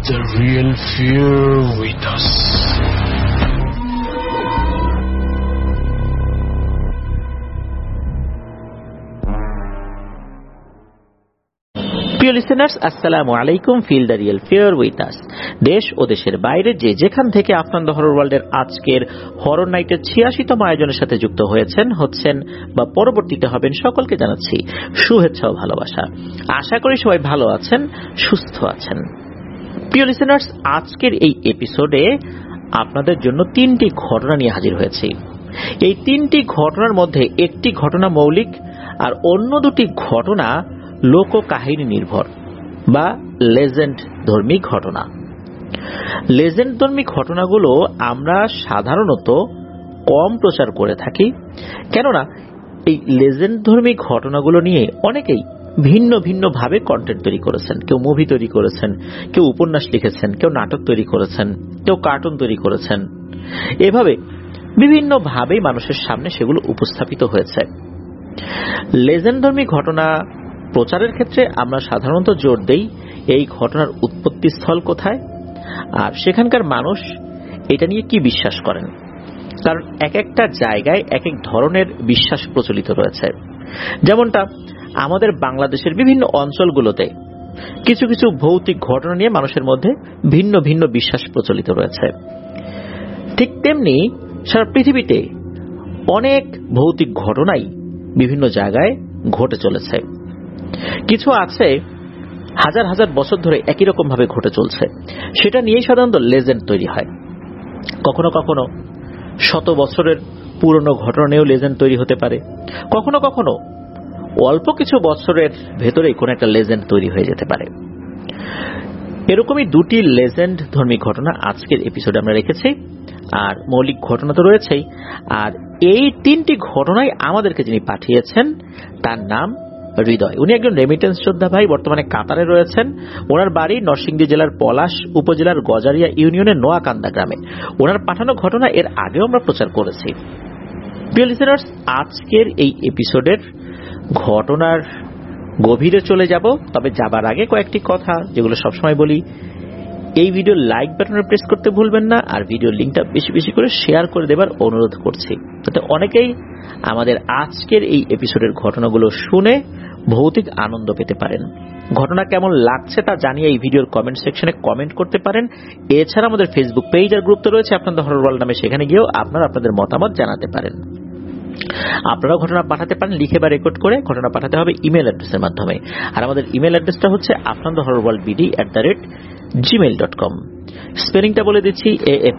the real fear with us. প্রিয় listeners, আসসালামু আলাইকুম। Feel the real fear with us. দেশ ও দেশের বাইরে যেখান থেকে আফটার দ্য হরর ওয়ার্ল্ডের আজকের হরর নাইটের ৮৬তম আয়োজনের সাথে যুক্ত হচ্ছেন বা পরবর্তীতে হবেন, সকলকে জানাচ্ছি শুভেচ্ছা ও ভালোবাসা। আশা করি সবাই ভালো আছেন, সুস্থ আছেন। প্রিয় লিসেনার্স, আজকের এই এপিসোডে আপনাদের জন্য ৩টি ঘটনা নিয়ে হাজির হয়েছি। এই ৩টি ঘটনার মধ্যে একটি ঘটনা মৌলিক আর অন্য দুটি ঘটনা লোককাহিনী নির্ভর বা লেজেন্ড ধর্মী ঘটনা। লেজেন্ড ধর্মী ঘটনাগুলো আমরা সাধারণত কম প্রচার করে থাকি, কেননা এই লেজেন্ড ধর্মী ঘটনাগুলো নিয়ে অনেকেই ভিন্ন ভিন্ন ভাবে কন্টেন্ট তৈরি করেছেন। কেউ মুভি তৈরি করেছেন, কেউ উপন্যাস লিখেছেন, কেউ নাটক তৈরি করেছেন, কেউ কার্টুন তৈরি করেছেন। এভাবে বিভিন্ন ভাবেই মানুষের সামনে সেগুলো উপস্থাপিত হয়েছে। লেজেন্ড ধর্মী ঘটনা প্রচারের ক্ষেত্রে আমরা সাধারণত জোর দেই এই ঘটনার উৎপত্তি স্থল কোথায় আর সেখানকার মানুষ এটা নিয়ে কি বিশ্বাস করেন। কারণ এক একটা জায়গায় এক এক ধরনের বিশ্বাস প্রচলিত রয়েছে। যেমনটা আমাদের বাংলাদেশের বিভিন্ন অঞ্চলগুলোতে কিছু কিছু ভৌতিক ঘটনা নিয়ে মানুষের মধ্যে ভিন্ন ভিন্ন বিশ্বাস প্রচলিত রয়েছে, ঠিক তেমনি সারা পৃথিবীতে অনেক ভৌতিক ঘটনাই বিভিন্ন জায়গায় ঘটে চলেছে। কিছু আছে হাজার হাজার বছর ধরে একই রকম ভাবে ঘটে চলছে, সেটা নিয়েই সাধারণত লেজেন্ড তৈরি হয়। কখনো কখনো শত বছরের পুরনো ঘটনা নিয়েও লেজেন্ড তৈরি হতে পারে, কখনো কখনো অল্প কিছু বছরের ভেতরেই কোন একটা লেজেন্ড তৈরি হয়ে যেতে পারে। এরকমই দুটি লেজেন্ড ধর্মী ঘটনা আজকের এপিসোডে আমরা রেখেছি, আর মৌলিক ঘটনা তো রয়েছেই। আর এই ৩টি ঘটনাই আমাদেরকে যিনি পাঠিয়েছেন তার নাম হৃদয়। উনি একজন রেমিটেন্স যোদ্ধা ভাই, বর্তমানে কাতারে রয়েছেন। ওনার বাড়ি নরসিংদী জেলার পলাশ উপজেলার গজারিয়া ইউনিয়নের নোয়াকান্দা গ্রামে। ওনার পাঠানো ঘটনা এর আগেও আমরা প্রচার করেছি। প্রিয় লিসেনার্স, আজকের এই এপিসোডের ঘটনার গভীরে চলে যাব, তবে যাবার আগে কয়েকটি কথা যেগুলো সবসময় বলি। এই ভিডিও লাইক বাটনে প্রেস করতে ভুলবেন না, আর ভিডিও লিঙ্কটা বেশি বেশি করে শেয়ার করে দেবার অনুরোধ করছি, যাতে অনেকেই আমাদের আজকের এই এপিসোডের ঘটনাগুলো শুনে ভৌতিক আনন্দ পেতে পারেন। ঘটনা কেমন লাগছে তা জানিয়ে এই ভিডিওর কমেন্ট সেকশনে কমেন্ট করতে পারেন। এছাড়া আমাদের ফেসবুক পেজ আর গ্রুপ তো রয়েছে আপনার দ্য হরর ওয়ার্ল্ড নামে, সেখানে গিয়েও আপনারা আপনাদের মতামত জানাতে পারেন। আপনারাও ঘটনা পাঠাতে পারেন লিখে বা রেকর্ড করে। ঘটনা পাঠাতে হবে ইমেল অ্যাড্রেসের মাধ্যমে, আর আমাদের ইমেল অ্যাড্রেসটা হচ্ছে afnanthehorrorworldbd@gmail.com। স্পেলিংটা বলে দিচ্ছি,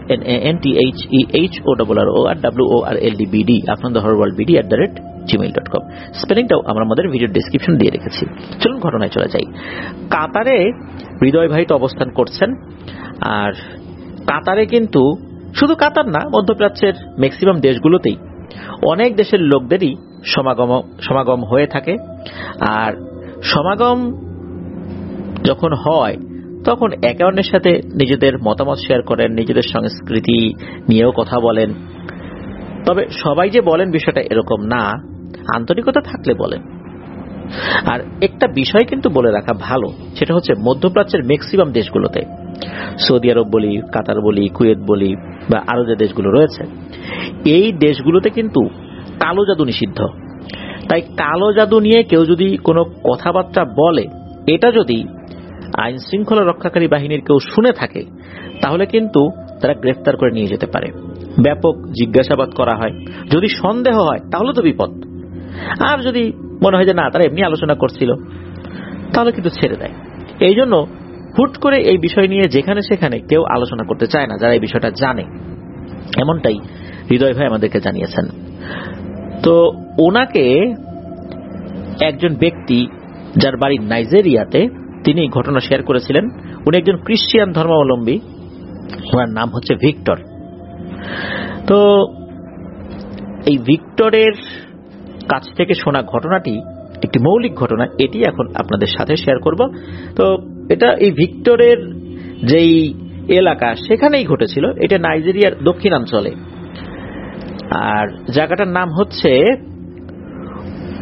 AFNANTHEHORRORWORLDBD, afnanthehorrorworldbd@gmail.com। স্পেলিংটাও আমরা আমাদের ভিডিও ডেসক্রিপশন দিয়ে রেখেছি। চলুন ঘটনায় চলে যাই। কাতারে হৃদয় ভাই তো অবস্থান করছেন, আর কাতারে কিন্তু শুধু কাতার না, মধ্যপ্রাচ্যের ম্যাক্সিমাম দেশগুলোতেই অনেক দেশের লোকদেরই সমাগম হয়ে থাকে। আর সমাগম যখন হয় তখন একে অন্যের সাথে নিজেদের মতামত শেয়ার করেন, নিজেদের সংস্কৃতি নিয়েও কথা বলেন। তবে সবাই যে বলেন বিষয়টা এরকম না, আন্তরিকতা থাকলে বলেন। আর একটা বিষয় কিন্তু বলে রাখা ভালো, সেটা হচ্ছে মধ্যপ্রাচ্যের ম্যাক্সিমাম দেশগুলোতে, সৌদি আরব বলি, কাতার বলি, কুয়েত বলি বা আরো যে দেশগুলো রয়েছে, এই দেশগুলোতে কিন্তু কালো জাদু নিষিদ্ধ। তাই কালো জাদু নিয়ে কেউ যদি কোনো কথাবার্তা বলে, এটা যদি আইন শৃঙ্খলা রক্ষাকারী বাহিনীর কেউ শুনে থাকে, তাহলে কিন্তু তারা গ্রেফতার করে নিয়ে যেতে পারে। ব্যাপক জিজ্ঞাসাবাদ করা হয়, যদি সন্দেহ হয় তাহলে তো বিপদ। আর যদি মনে হয় যে না, তারা এমনি আলোচনা করছিল, তাহলে কিন্তু ছেড়ে দেয়। এই জন্য হুট করে এই বিষয় নিয়ে যেখানে সেখানে কেউ আলোচনা করতে চায় না, যারা এই বিষয়টা জানে। এমনটাই হৃদয় ভাই আমাদেরকে জানিয়েছেন। তো ওনাকে একজন ব্যক্তি যার বাড়ি নাইজেরিয়াতে, তিনি ঘটনা শেয়ার করেছিলেন। উনি একজন খ্রিস্টান ধর্মাবলম্বী, ওনার নাম হচ্ছে ভিক্টর। তো এই ভিক্টরের কাছ থেকে শোনা ঘটনাটি একটি মৌলিক ঘটনা, এটি এখন আপনাদের সাথে শেয়ার করব। তো এটা এই ভিক্টরের যেই এলাকা সেখানেই ঘটেছিল। এটা নাইজেরিয়ার দক্ষিণাঞ্চলে, আর জায়গাটার নাম হচ্ছে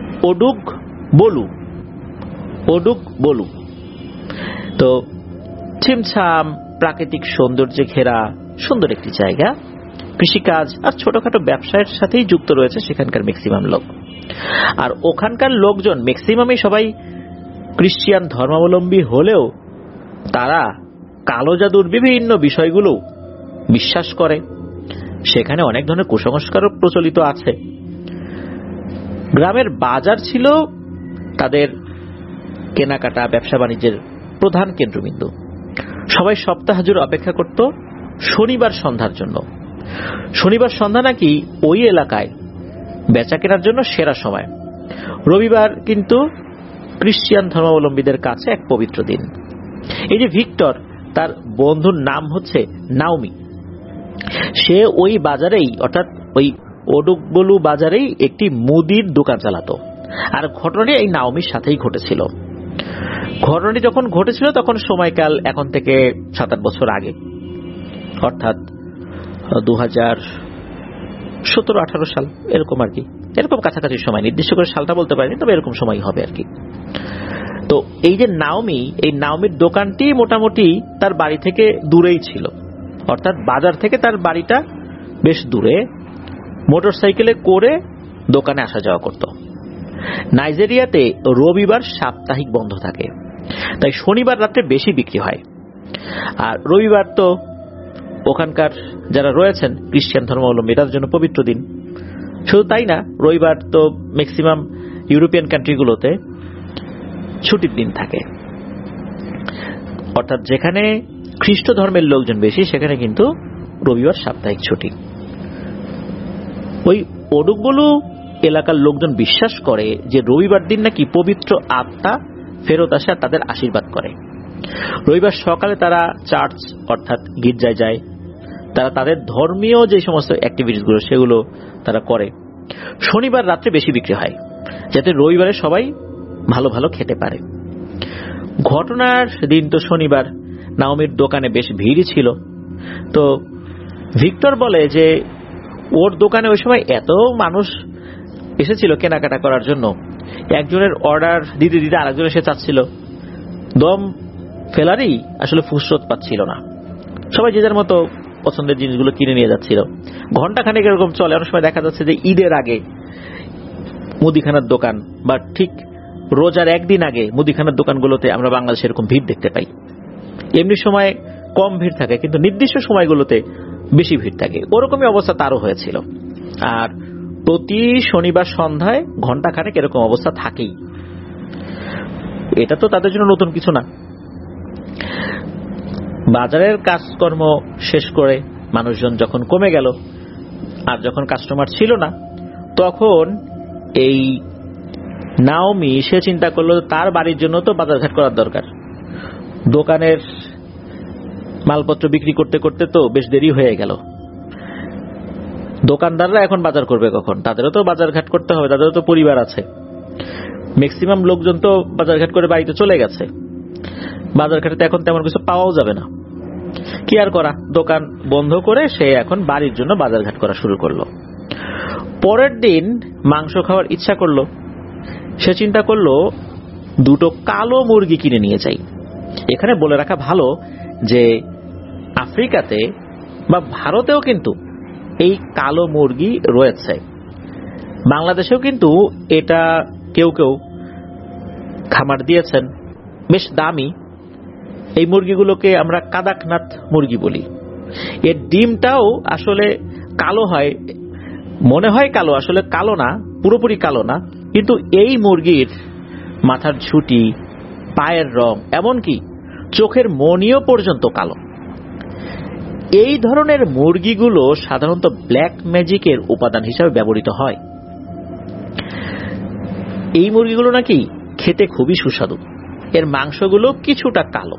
ওডুগ বলু। তো ছিমছাম প্রাকৃতিক সৌন্দর্যে ঘেরা সুন্দর একটি জায়গা। কৃষিকাজ আর ছোটখাটো ব্যবসায়ের সাথেই যুক্ত রয়েছে সেখানকার ম্যাক্সিমাম লোক। আর ওখানকার লোকজন ম্যাক্সিমামই সবাই খ্রিস্টান ধর্মাবলম্বী হলেও তারা কালো জাদুর বিভিন্ন বিষয়গুলো বিশ্বাস করে। সেখানে অনেক ধরনের কুসংস্কারও প্রচলিত আছে। গ্রামের বাজার ছিল তাদের কেনাকাটা ব্যবসা বাণিজ্যের প্রধান কেন্দ্রবিন্দু। সবাই সপ্তাহ জুড়ে অপেক্ষা করত শনিবার সন্ধ্যার জন্য। শনিবার সন্ধ্যা নাকি ওই এলাকায় বেচা কেনার জন্য সেরা সময়। রবিবার কিন্তু খ্রিস্টান ধর্মাবলম্বীদের কাছে এক পবিত্র দিন। এই যে ভিক্টর, তার বন্ধুর নাম হচ্ছে নাওমি। সে ওই বাজারেই, অর্থাৎ ওই ওডুকবলু বাজারেই একটি মুদির দোকান চালাতো। আর ঘটনাটি এই নাওমির সাথেই ঘটেছিল। ঘটনাটি যখন ঘটেছিল তখন সময়কাল এখন থেকে 7-8 বছর আগে, অর্থাৎ 2017-18 সাল এরকম আর কি, এরকম কাছাকাছি সময়। নির্দিষ্ট করে সালটা বলতে পারিনি, তবে এরকম সময় হবে আর কি। তো এই যে নাওমি, এই নাওমির দোকানটি মোটামুটি তার বাড়ি থেকে দূরেই ছিল, অর্থাৎ বাজার থেকে তার বাড়িটা বেশ দূরে। মোটরসাইকেলে করে দোকানে আসা যাওয়া করত। নাইজেরিয়াতে রবিবার সাপ্তাহিক বন্ধ থাকে, তাই শনিবার রাত্রে বেশি বিক্রি হয়। আর রবিবার তো ওখানকার যারা রয়েছেন খ্রিস্টান ধর্মাবলম্বী তাদের জন্য পবিত্র দিন। শুধু তাই না, রবিবার তো ম্যাক্সিমাম ইউরোপিয়ান কান্ট্রিগুলোতে ছুটির দিন থাকে। অর্থাৎ যেখানে খ্রিস্ট ধর্মের লোকজন বেশি সেখানে কিন্তু রবিবার সাপ্তাহিক ছুটি। ওই ওডুকবলু এলাকার লোকজন বিশ্বাস করে যে রবিবার দিন নাকি পবিত্র আত্মা ফেরত আসে আর তাদের আশীর্বাদ করে। রবিবার সকালে তারা চার্চ অর্থাৎ গির্জায় যায়। তারা তাদের ধর্মীয় যে সমস্ত অ্যাক্টিভিটিসগুলো সেগুলো তারা করে। শনিবার রাত্রে বেশি বিক্রি হয় যাতে রবিবারে সবাই ভালো ভালো খেতে পারে। ঘটনার দিন তো শনিবার, নাওমির দোকানে বেশ ভিড়ই ছিল। তো ভিক্টর বলে যে ওর দোকানে ওই সময় এত মানুষ এসেছিল কেনাকাটা করার জন্য, একজনের অর্ডার দিতে দিতে আরেকজন এসে চাচ্ছিল। দম ফেলারই আসলে ফুরসত পাচ্ছিল না। সবাই যে যার মতো পছন্দের জিনিসগুলো কিনে নিয়ে যাচ্ছিল। ঘন্টাখানেক এরকম চলে। অনেক সময় দেখা যাচ্ছে যে ঈদের আগে মুদিখানার দোকান, বা ঠিক রোজার একদিন আগে মুদিখানার দোকানগুলোতে আমরা বাংলাদেশে এরকম ভিড় দেখতে পাই। এমনি সময় কম ভিড় থাকে, কিন্তু নির্দিষ্ট সময়গুলোতে বেশি ভিড় থাকে। ওরকমই অবস্থা তারও হয়েছিল। আর প্রতি শনিবার সন্ধ্যায় ঘন্টাখানেক এরকম অবস্থা থাকেই। এটা তো তাদের জন্য নতুন কিছু না। বাজারের কাজকর্ম শেষ করে মানুষজন যখন কমে গেল আর যখন কাস্টমার ছিল না, তখন এই নাওমি সে চিন্তা করলো তার বাড়ির জন্য তো বাজারঘাট করার দরকার। দোকানের মালপত্র বিক্রি করতে করতে তো বেশ দেরি হয়ে গেল। দোকানদাররা এখন বাজার করবে কখন? তাদেরও তো বাজারঘাট করতে হবে, তাদেরও তো পরিবার আছে। ম্যাক্সিমাম লোকজন তো বাজারঘাট করে বাড়িতে চলে গেছে। বাজারঘাটে এখন তেমন কিছু পাওয়াও যাবে না। কি আর করা, দোকান বন্ধ করে সে এখন বাড়ির জন্য বাজারঘাট করা শুরু করলো। পরের দিন মাংস খাওয়ার ইচ্ছা করলো। সে চিন্তা করলো 2টো কালো মুরগি কিনে নিয়ে যাই। এখানে বলে রাখা ভালো যে আফ্রিকাতে বা ভারতেও কিন্তু এই কালো মুরগি রয়েছে। বাংলাদেশেও কিন্তু এটা কেউ কেউ খামার দিয়েছেন, বেশ দামি। এই মুরগিগুলোকে আমরা কাদাকনাথ মুরগি বলি। এর ডিমটাও আসলে কালো হয়, মনে হয় কালো, আসলে কালো না, পুরোপুরি কালো না। কিন্তু এই মুরগির মাথার ঝুঁটি, পায়ের রং, এমনকি চোখের মণিও পর্যন্ত কালো। এই ধরনের মুরগিগুলো সাধারণত ব্ল্যাক ম্যাজিকের উপাদান হিসেবে ব্যবহৃত হয়। এই মুরগিগুলো নাকি খেতে খুবই সুস্বাদু। এর মাংসগুলো কিছুটা কালো।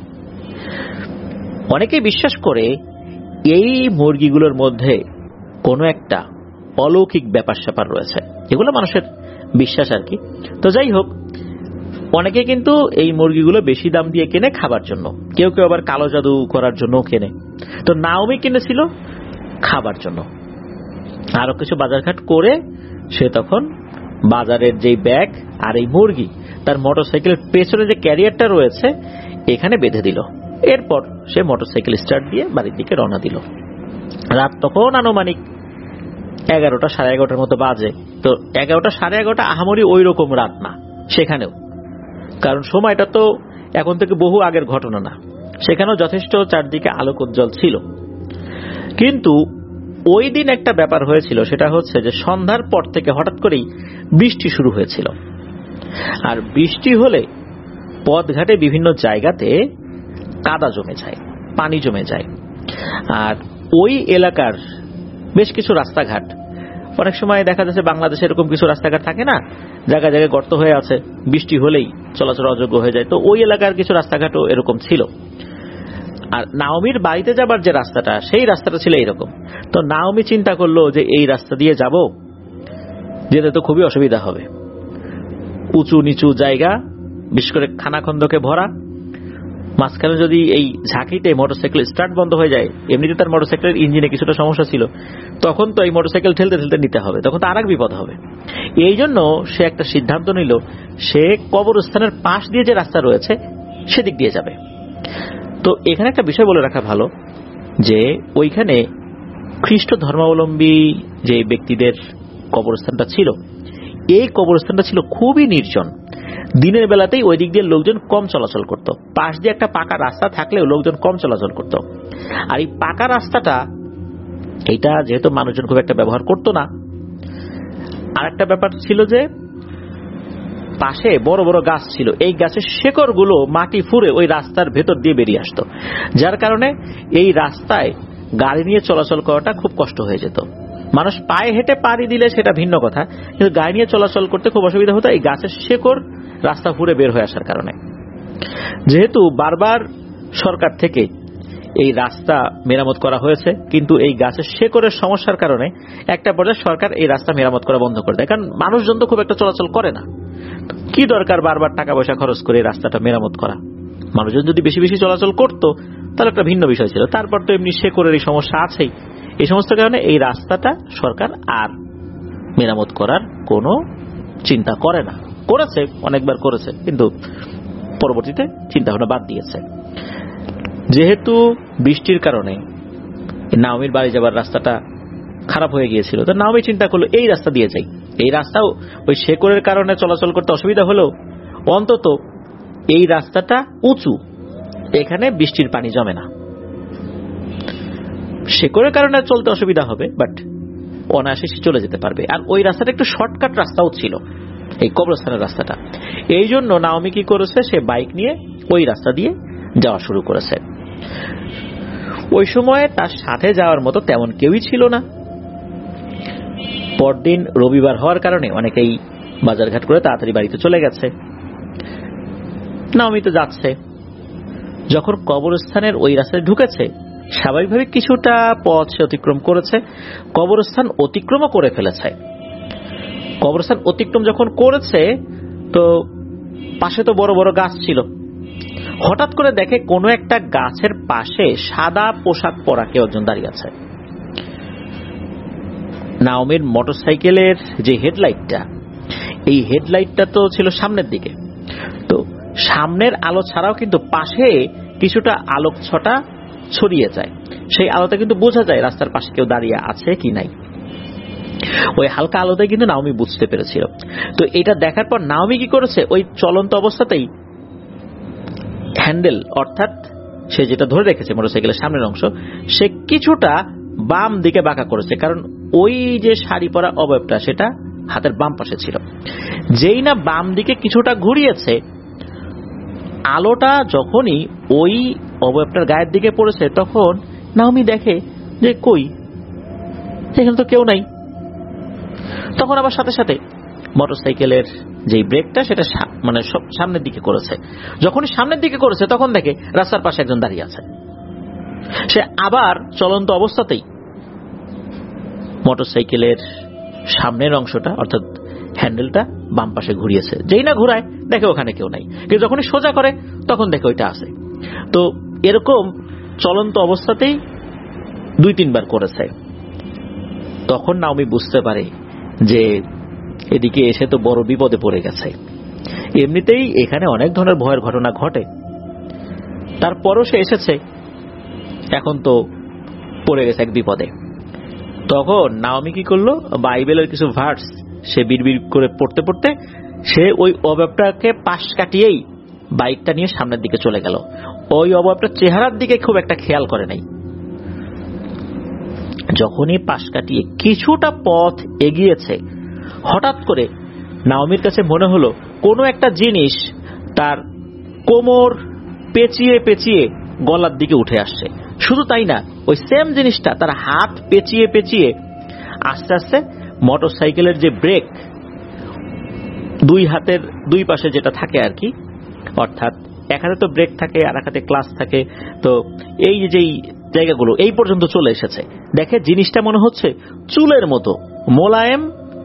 অনেকে বিশ্বাস করে এই মুরগিগুলোর মধ্যে কোনো একটা অলৌকিক ব্যাপার স্যাপার রয়েছে। এগুলো মানুষের বিশ্বাস আর কি। তো যাই হোক, অনেকে কিন্তু এই মুরগিগুলো বেশি দাম দিয়ে কেনে খাবার জন্য, কেউ কেউ আবার কালো জাদু করার জন্য কেনে। তো নাওমি কিনেছিল খাবার জন্য। আরো কিছু বাজারঘাট করে সে তখন বাজারের যে ব্যাগ আর এই মুরগি তার মোটরসাইকেলের পেছনে যে ক্যারিয়ারটা রয়েছে এখানে বেঁধে দিল এরপর সে মোটরসাইকেল স্টার্ট দিয়ে বাড়ির দিকে রওনা দিল। রাত তখন আনুমানিক 11টা, 11:30 মতো বাজে। তো 11টা, 11:30 আহামরি ওই রকম রাত না সেখানেও, কারণ সময়টা তো এখন থেকে বহু আগের ঘটনা না, সেখানেও যথেষ্ট চারদিকে আলোক উজ্জ্বল ছিল। কিন্তু ওই দিন একটা ব্যাপার হয়েছিল, সেটা হচ্ছে যে সন্ধ্যার পর থেকে হঠাৎ করেই বৃষ্টি শুরু হয়েছিল। আর বৃষ্টি হলে পথঘাটে বিভিন্ন জায়গাতে কাদা জমে যায়, পানি জমে যায়। আর ওই এলাকার বেশ কিছু রাস্তাঘাট, অনেক সময় দেখা যাচ্ছে বাংলাদেশে এরকম কিছু রাস্তাঘাট থাকে না, জায়গায় জায়গায় গর্ত হয়ে আছে, বৃষ্টি হলেই চলাচল অযোগ্য হয়ে যায়। তো ওই এলাকার কিছু রাস্তাঘাটও এরকম ছিল। আর নাওমির বাড়িতে যাবার যে রাস্তাটা, সেই রাস্তাটা ছিল এরকম। তো নাওমি চিন্তা করলো যে এই রাস্তা দিয়ে যাব, যেতে তো খুবই অসুবিধা হবে, উঁচু নিচু জায়গা, বিশেষ করে খানাখন্দকে ভরা, মাঝখানে যদি এই ঝাঁকিতে মোটরসাইকেল স্টার্ট বন্ধ হয়ে যায়, এমনিতে তার মোটরসাইকেলের ইঞ্জিনে কিছুটা সমস্যা ছিল, তখন তো এই মোটরসাইকেল ঠেলতে ঠেলতে নিতে হবে, তখন তো আরেক বিপদ হবে। এই জন্য সে একটা সিদ্ধান্ত নিল, সে কবরস্থানের পাশ দিয়ে যে রাস্তা রয়েছে সেদিক দিয়ে যাবে। তো এখানে একটা বিষয় বলে রাখা ভালো, যে ওইখানে খ্রিস্ট ধর্মাবলম্বী যে ব্যক্তিদের কবরস্থানটা ছিল, এই কবরস্থানটা ছিল খুবই নির্জন। দিনের বেলাতেই ওই দিক দিয়ে লোকজন কম চলাচল করত, পাশ দিয়ে একটা পাকা রাস্তা থাকলেও লোকজন কম চলাচল করত। আর এই পাকা রাস্তাটা, এটা যেহেতু মানুষজন খুব একটা ব্যবহার করত না, আর একটা ব্যাপার ছিল যে পাশে বড় বড় গাছ ছিল, এই গাছের শেকড়গুলো মাটি ফুঁড়ে ওই রাস্তার ভেতর দিয়ে বেরিয়ে আসতো, যার কারণে এই রাস্তায় গাড়ি নিয়ে চলাচল করাটা খুব কষ্ট হয়ে যেত। মানুষ পায়ে হেঁটে পাড়ি দিলে সেটা ভিন্ন কথা, কিন্তু গাড়ি নিয়ে চলাচল করতে খুব অসুবিধা হতো এই গাছের শেকড় রাস্তা ফুঁড়ে বের হয়ে আসার কারণে। যেহেতু বারবার সরকার থেকে এই রাস্তা মেরামত করা হয়েছে, কিন্তু এই গাছের শেকড়ের সমস্যার কারণে একটা পর্যায়ে সরকার এই রাস্তা মেরামত করা বন্ধ করে দেয়, কারণ মানুষজন তো খুব একটা চলাচল করে না। কি দরকার বারবার টাকা পয়সা খরচ করে এই রাস্তাটা মেরামত করা? মানুষজন যদি বেশি বেশি চলাচল করতো তাহলে একটা ভিন্ন বিষয় ছিল। তারপর তো এমনি শেকড়ের এই সমস্যা আছেই, এই সমস্ত কারণে এই রাস্তাটা সরকার আর মেরামত করার কোনো চিন্তা করে না। করেছে, অনেকবার করেছে, কিন্তু পরবর্তীতে চিন্তা ভাবনা বাদ দিয়েছে। যেহেতু বৃষ্টির কারণে নাওমির বাড়ি যাবার রাস্তাটা খারাপ হয়ে গিয়েছিল, তো নাওমি চিন্তা করলো এই রাস্তা দিয়ে যাই। এই রাস্তাও ওই শেকড়ের কারণে চলাচল করতে অসুবিধা হলেও অন্তত এই রাস্তাটা উঁচু, এখানে বৃষ্টির পানি জমে না। শেকড়ের কারণে চলতে অসুবিধা হবে, বাট অনায়াসে চলে যেতে পারবে। আর ওই রাস্তাটা একটু শর্টকাট রাস্তাও ছিল, এই কবরস্থানের রাস্তাটা। এই জন্য নাওমি কি করেছে, সে বাইক নিয়ে ওই রাস্তা দিয়ে যাওয়া শুরু করেছে। ওই সময় তার সাথে যাওয়ার মতো তেমন কেউই ছিল না। পরদিন রবিবার হওয়ার কারণে অনেকেই বাজারঘাট করে তাড়াতাড়ি বাড়িতে চলে গেছে। নাওমি তো যাচ্ছে, যখন কবরস্থানের ওই রাস্তায় ঢুকেছে, স্বাভাবিকভাবে কিছুটা পথ সে অতিক্রম করেছে, কবরস্থান অতিক্রমও করে ফেলেছে। কবরস্থান অতিক্রম যখন করেছে, তো পাশে তো বড় বড় গাছ ছিল। হঠাৎ করে দেখে কোনো একটা গাছের পাশে সাদা পোশাক পরা কেউ একজন দাঁড়িয়ে আছে। নাওমির মোটরসাইকেলের যে হেডলাইটটা, এই হেডলাইটটা তো ছিল সামনের দিকে, তো সামনের আলো ছাড়াও কিন্তু পাশে কিছুটা আলোক ছটা ছড়িয়ে যায়, সেই আলোতে কিন্তু বোঝা যায় রাস্তার পাশে কেউ দাঁড়িয়ে আছে কি নাই। ওই হালকা আলোতে কিন্তু নাওমি বুঝতে পেরেছিল। তো এটা দেখার পর নাওমি কি করেছে, ওই চলন্ত অবস্থাতেই হ্যান্ডেল, অর্থাৎ সে যেটা ধরে রেখেছে মোটরসাইকেলের সামনের অংশ, সে কিছুটা বাম দিকে বাঁকা করেছে, কারণ ওই যে শাড়ি পরা অবয়বটা সেটা হাতের বাম পাশে ছিল। যেই না বাম দিকে কিছুটা ঘুরিয়েছে, আলোটা যখনই ওই অবয়বটার গায়ের দিকে পড়েছে, তখন নাওমি দেখে যে কই, এখানে তো কেউ নাই। তখন আবার সাথে সাথে মোটরসাইকেলের যে ব্রেকটা সেটা মানে সামনের দিকে করেছে। যখনই সামনের দিকে করেছে, তখন দেখে রাস্তার পাশে একজন দাঁড়িয়ে আছে। সে আবার চলন্ত অবস্থাতেই মোটরসাইকেলের সামনের অংশটা, অর্থাৎ হ্যান্ডেলটা বাম পাশে ঘুরিয়েছে। যেই না ঘুরায়, দেখে ওখানে কেউ নাই, কিন্তু যখনই সোজা করে তখন দেখে ওইটা আছে। তো এরকম চলন্ত অবস্থাতেই 2-3 বার করেছে। তখন নাওমি বুঝতে পারে যে এদিকে এসে তো বড় বিপদে পড়ে গেছে। এমনিতেই এখানে অনেক ধরনের ভয়ের ঘটনা ঘটে, তারপরও সে এসেছে, এখন তো পড়ে গেছে এক বিপদে। তখন নাওমি কি করলো, বাইবেলের কিছু ভার্স সে বিড়বিড় করে পড়তে পড়তে সে ওই অবয়বটাকে পাশ কাটিয়েই বাইকটা নিয়ে সামনের দিকে চলে গেল। ওই অবয়বটার চেহারার দিকে খুব একটা খেয়াল করে নাই। যখনই পাশ কাটিয়ে কিছুটা পথ এগিয়েছে, হঠাৎ করে নাওমির কাছে মনে হলো কোনো একটা জিনিস তার কোমর পেঁচিয়ে পেঁচিয়ে গলার দিকে উঠে আসছে। শুধু তাই না, ওই সেম জিনিসটা তার হাত পেঁচিয়ে পেঁচিয়ে আস্তে আস্তে মোটরসাইকেলের যে ব্রেক, দুই হাতের দুই পাশে যেটা থাকে আর কি, অর্থাৎ এক হাতে তো ব্রেক থাকে আর এক হাতে ক্লাচ থাকে, তো এই যেই জায়গাগুলো এই পর্যন্ত চলে এসেছে। দেখে জিনিসটা মনে হচ্ছে চুলের মতো মোলায়েম,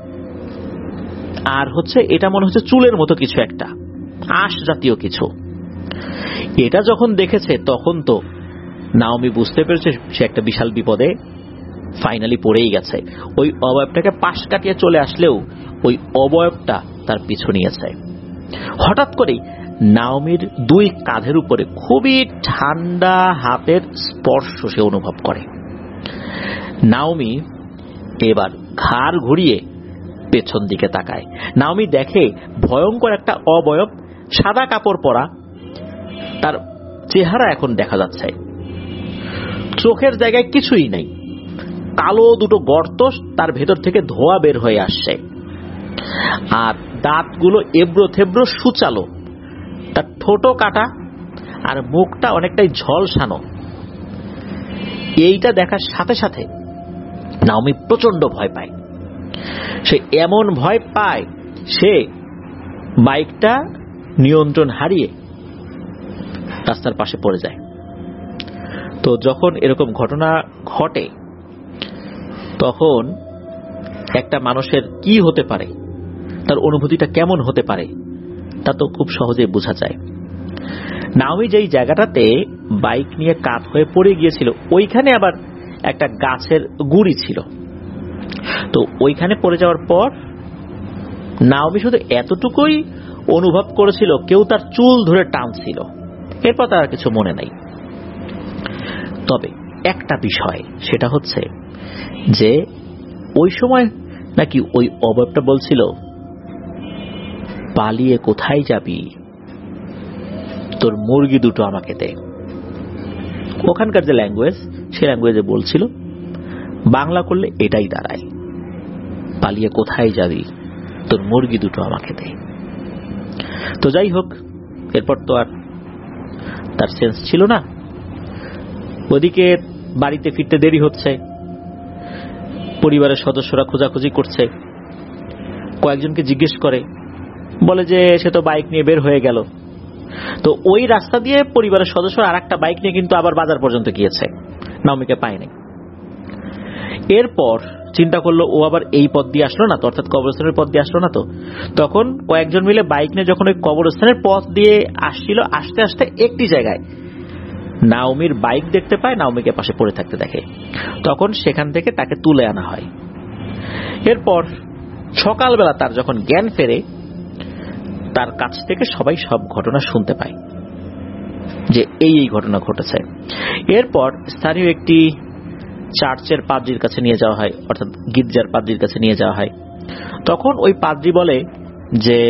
আর হচ্ছে এটা মনে হচ্ছে চুলের মতো কিছু একটা আঁশ জাতীয় কিছু। এটা যখন দেখেছে তখন তো নাওমি বুঝতে পেরেছে সে একটা বিশাল বিপদে ফাইনালি পড়েই গেছে। ওই অবয়বটাকে পাশ কাটিয়ে চলে আসলেও ওই অবয়বটা তার পিছু নিয়েছে। হঠাৎ করেই নাওমির দুই কাঁধের উপরে খুবই ঠান্ডা হাতের স্পর্শ সে অনুভব করে। নাওমি এবার ঘাড় ঘুরিয়ে পেছন দিকে তাকায়। নাওমি দেখে ভয়ঙ্কর একটা অবয়ব, সাদা কাপড় পরা, তার চেহারা এখন দেখা যাচ্ছে। চোখের জায়গায় কিছুই নেই, কালো দুটো গর্ত, তার ভেতর থেকে ধোঁয়া বের হয়ে আসছে, আর দাঁতগুলো এবড়ো থেবড়ো সুচালো, তার ঠোঁটো কাটা, আর মুখটা অনেকটাই ঝলসানো। এইটা দেখার সাথে সাথে নাওমি প্রচন্ড ভয় পায়। সে এমন ভয় পায় সে বাইকটা নিয়ন্ত্রণ হারিয়ে রাস্তার পাশে পড়ে যায়। তো যখন এরকম ঘটনা ঘটে তখন একটা মানুষের কি হতে পারে, তার অনুভূতিটা কেমন হতে পারে তা তো খুব সহজেই বোঝা যায়। নাওমি যেই জায়গাটাতে বাইক নিয়ে কাত হয়ে পড়ে গিয়েছিল ওইখানে আবার একটা গাছের গুড়ি ছিল। তো ওইখানে পড়ে যাওয়ার পর নাওমি শুধু এতটুকুই অনুভব করেছিল কেউ তার চুল ধরে টানছিল, এরপর তার কিছু মনে নাই। তবে একটা বিষয়, সেটা হচ্ছে যে ওই সময় নাকি ওই অবয়বটা বলছিল, পালিয়ে কোথায় যাবি, তোর মুরগি দুটো আমাকে দে। ওখানকার যে ল্যাঙ্গুয়েজ, সে ল্যাঙ্গুয়েজে বলছিল, বাংলা করলে এটাই দাঁড়ায়, পালিয়ে কোথায় যাবি, তোর মুরগি দুটো আমাকে দে। তো যাই হোক, এরপর তো আর তার সেন্স ছিল না। ওদিকে বাড়িতে ফিরতে দেরি হচ্ছে, পরিবারের সদস্যরা খোঁজাখুঁজি করছে, কয়েকজনকে জিজ্ঞেস করে, বলে যে সে তো বাইক নিয়ে বের হয়ে গেল। তো ওই রাস্তা দিয়ে পরিবারের সদস্যরা আর একটা বাইক নিয়ে কিন্তু আবার বাজার পর্যন্ত গিয়েছে, নাওমিকে পায়নি। এরপর চিন্তা করলো ও আবার এই পথ দিয়ে আসলো না তো, অর্থাৎ কবরস্থানের পথ দিয়ে আসলো না তো। তখন কয়েকজন মিলে বাইক নিয়ে যখন ওই কবরস্থানের পথ দিয়ে আসছিল, আস্তে আস্তে একটি জায়গায় নাওমির বাইক দেখতে পায়, নাওমিকে পাশে পড়ে থাকতে দেখে। তখন সেখান থেকে তাকে তুলে আনা হয়। এরপর সকালবেলা তার যখন জ্ঞান ফেরে, তার কাছ থেকে সবাই সব ঘটনা শুনতে পায় যে এই এই ঘটনা ঘটেছে। এরপর স্থানীয় একটি চার্চের পাদ্রির কাছে নিয়ে যাওয়া হয়, অর্থাৎ গির্জার পাদ্রির কাছে নিয়ে যাওয়া হয়। তখন ওই পাদ্রি বলে যে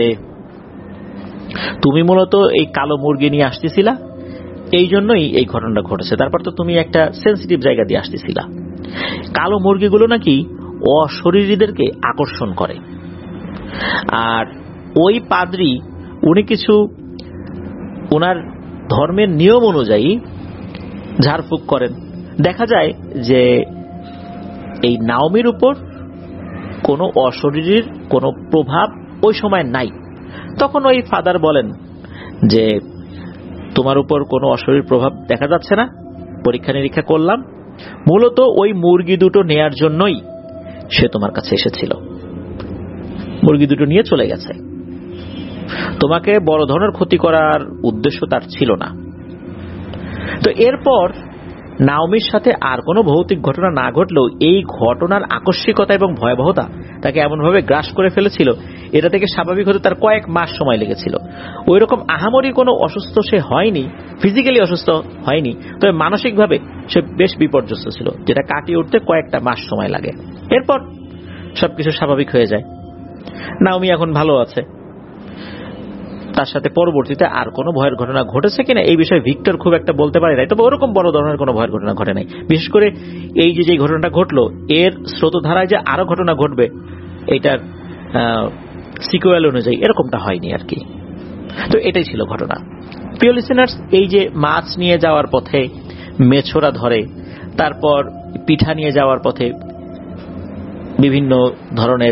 তুমি মূলত এই কালো মুরগি নিয়ে আসতেছিলা, এই জন্যই এই ঘটনাটা ঘটেছে। তারপর তো তুমি একটা সেন্সিটিভ জায়গা দিয়ে আসতেছিলা। কালো মুরগিগুলো নাকি অশরীরীদেরকে আকর্ষণ করে। আর ওই পাদ্রি উনি কিছু ওনার ধর্মের নিয়ম অনুযায়ী ঝাড়ফুঁক করেন। দেখা যায় যে এই নাওমির উপর কোনো অশরীরীর কোনো প্রভাব ওই সময় নাই। তখন ওই ফাদার বলেন যে তোমার উপর কোনো অশরীর প্রভাব দেখা যাচ্ছে না, পরীক্ষা নিরীক্ষা করলাম, মূলত ওই মুরগি দুটো নেয়ার জন্যই সে তোমার কাছে এসেছিল, মুরগি দুটো নিয়ে চলে গেছে, তোমাকে বড় ধরনের ক্ষতি করার উদ্দেশ্য তার ছিল না। তো এরপর নাওমির সাথে আর কোনো ভৌতিক ঘটনা না ঘটলেও এই ঘটনার আকস্মিকতা এবং ভয়াবহতা তাকে এমনভাবে গ্রাস করে ফেলেছিল, এটা থেকে স্বাভাবিক হতে তার কয়েক মাস সময় লেগেছিল। ওই রকম আহামরি কোনো অসুস্থ সে হয়নি, ফিজিক্যালি অসুস্থ হয়নি, তবে মানসিকভাবে সে বেশ বিপর্যস্ত ছিল, যেটা কাটিয়ে উঠতে কয়েকটা মাস সময় লাগে। এরপর সবকিছু স্বাভাবিক হয়ে যায়। নাওমি এখন ভালো আছে। তার সাথে পরবর্তীতে আর কোনো ভয়ের ঘটনা ঘটেছে কিনা এই বিষয়ে ভিক্টর খুব একটা বলতে পারে নাই, তবে ওরকম বড় ধরনের কোনো ভয়ের ঘটনা ঘটে নাই। বিশেষ করে এই যে ঘটনাটা ঘটলো এর স্রোতধারায় যে আরো ঘটনা ঘটবে এটার সিকুয়েল অনুযায়ী এরকমটা হয়নি আর কি। তো এটাই ছিল ঘটনা। প্রিয় লিসেনার্স, এই যে মাছ নিয়ে যাওয়ার পথে মেছোরা ধরে, তারপর পিঠা নিয়ে যাওয়ার পথে বিভিন্ন ধরনের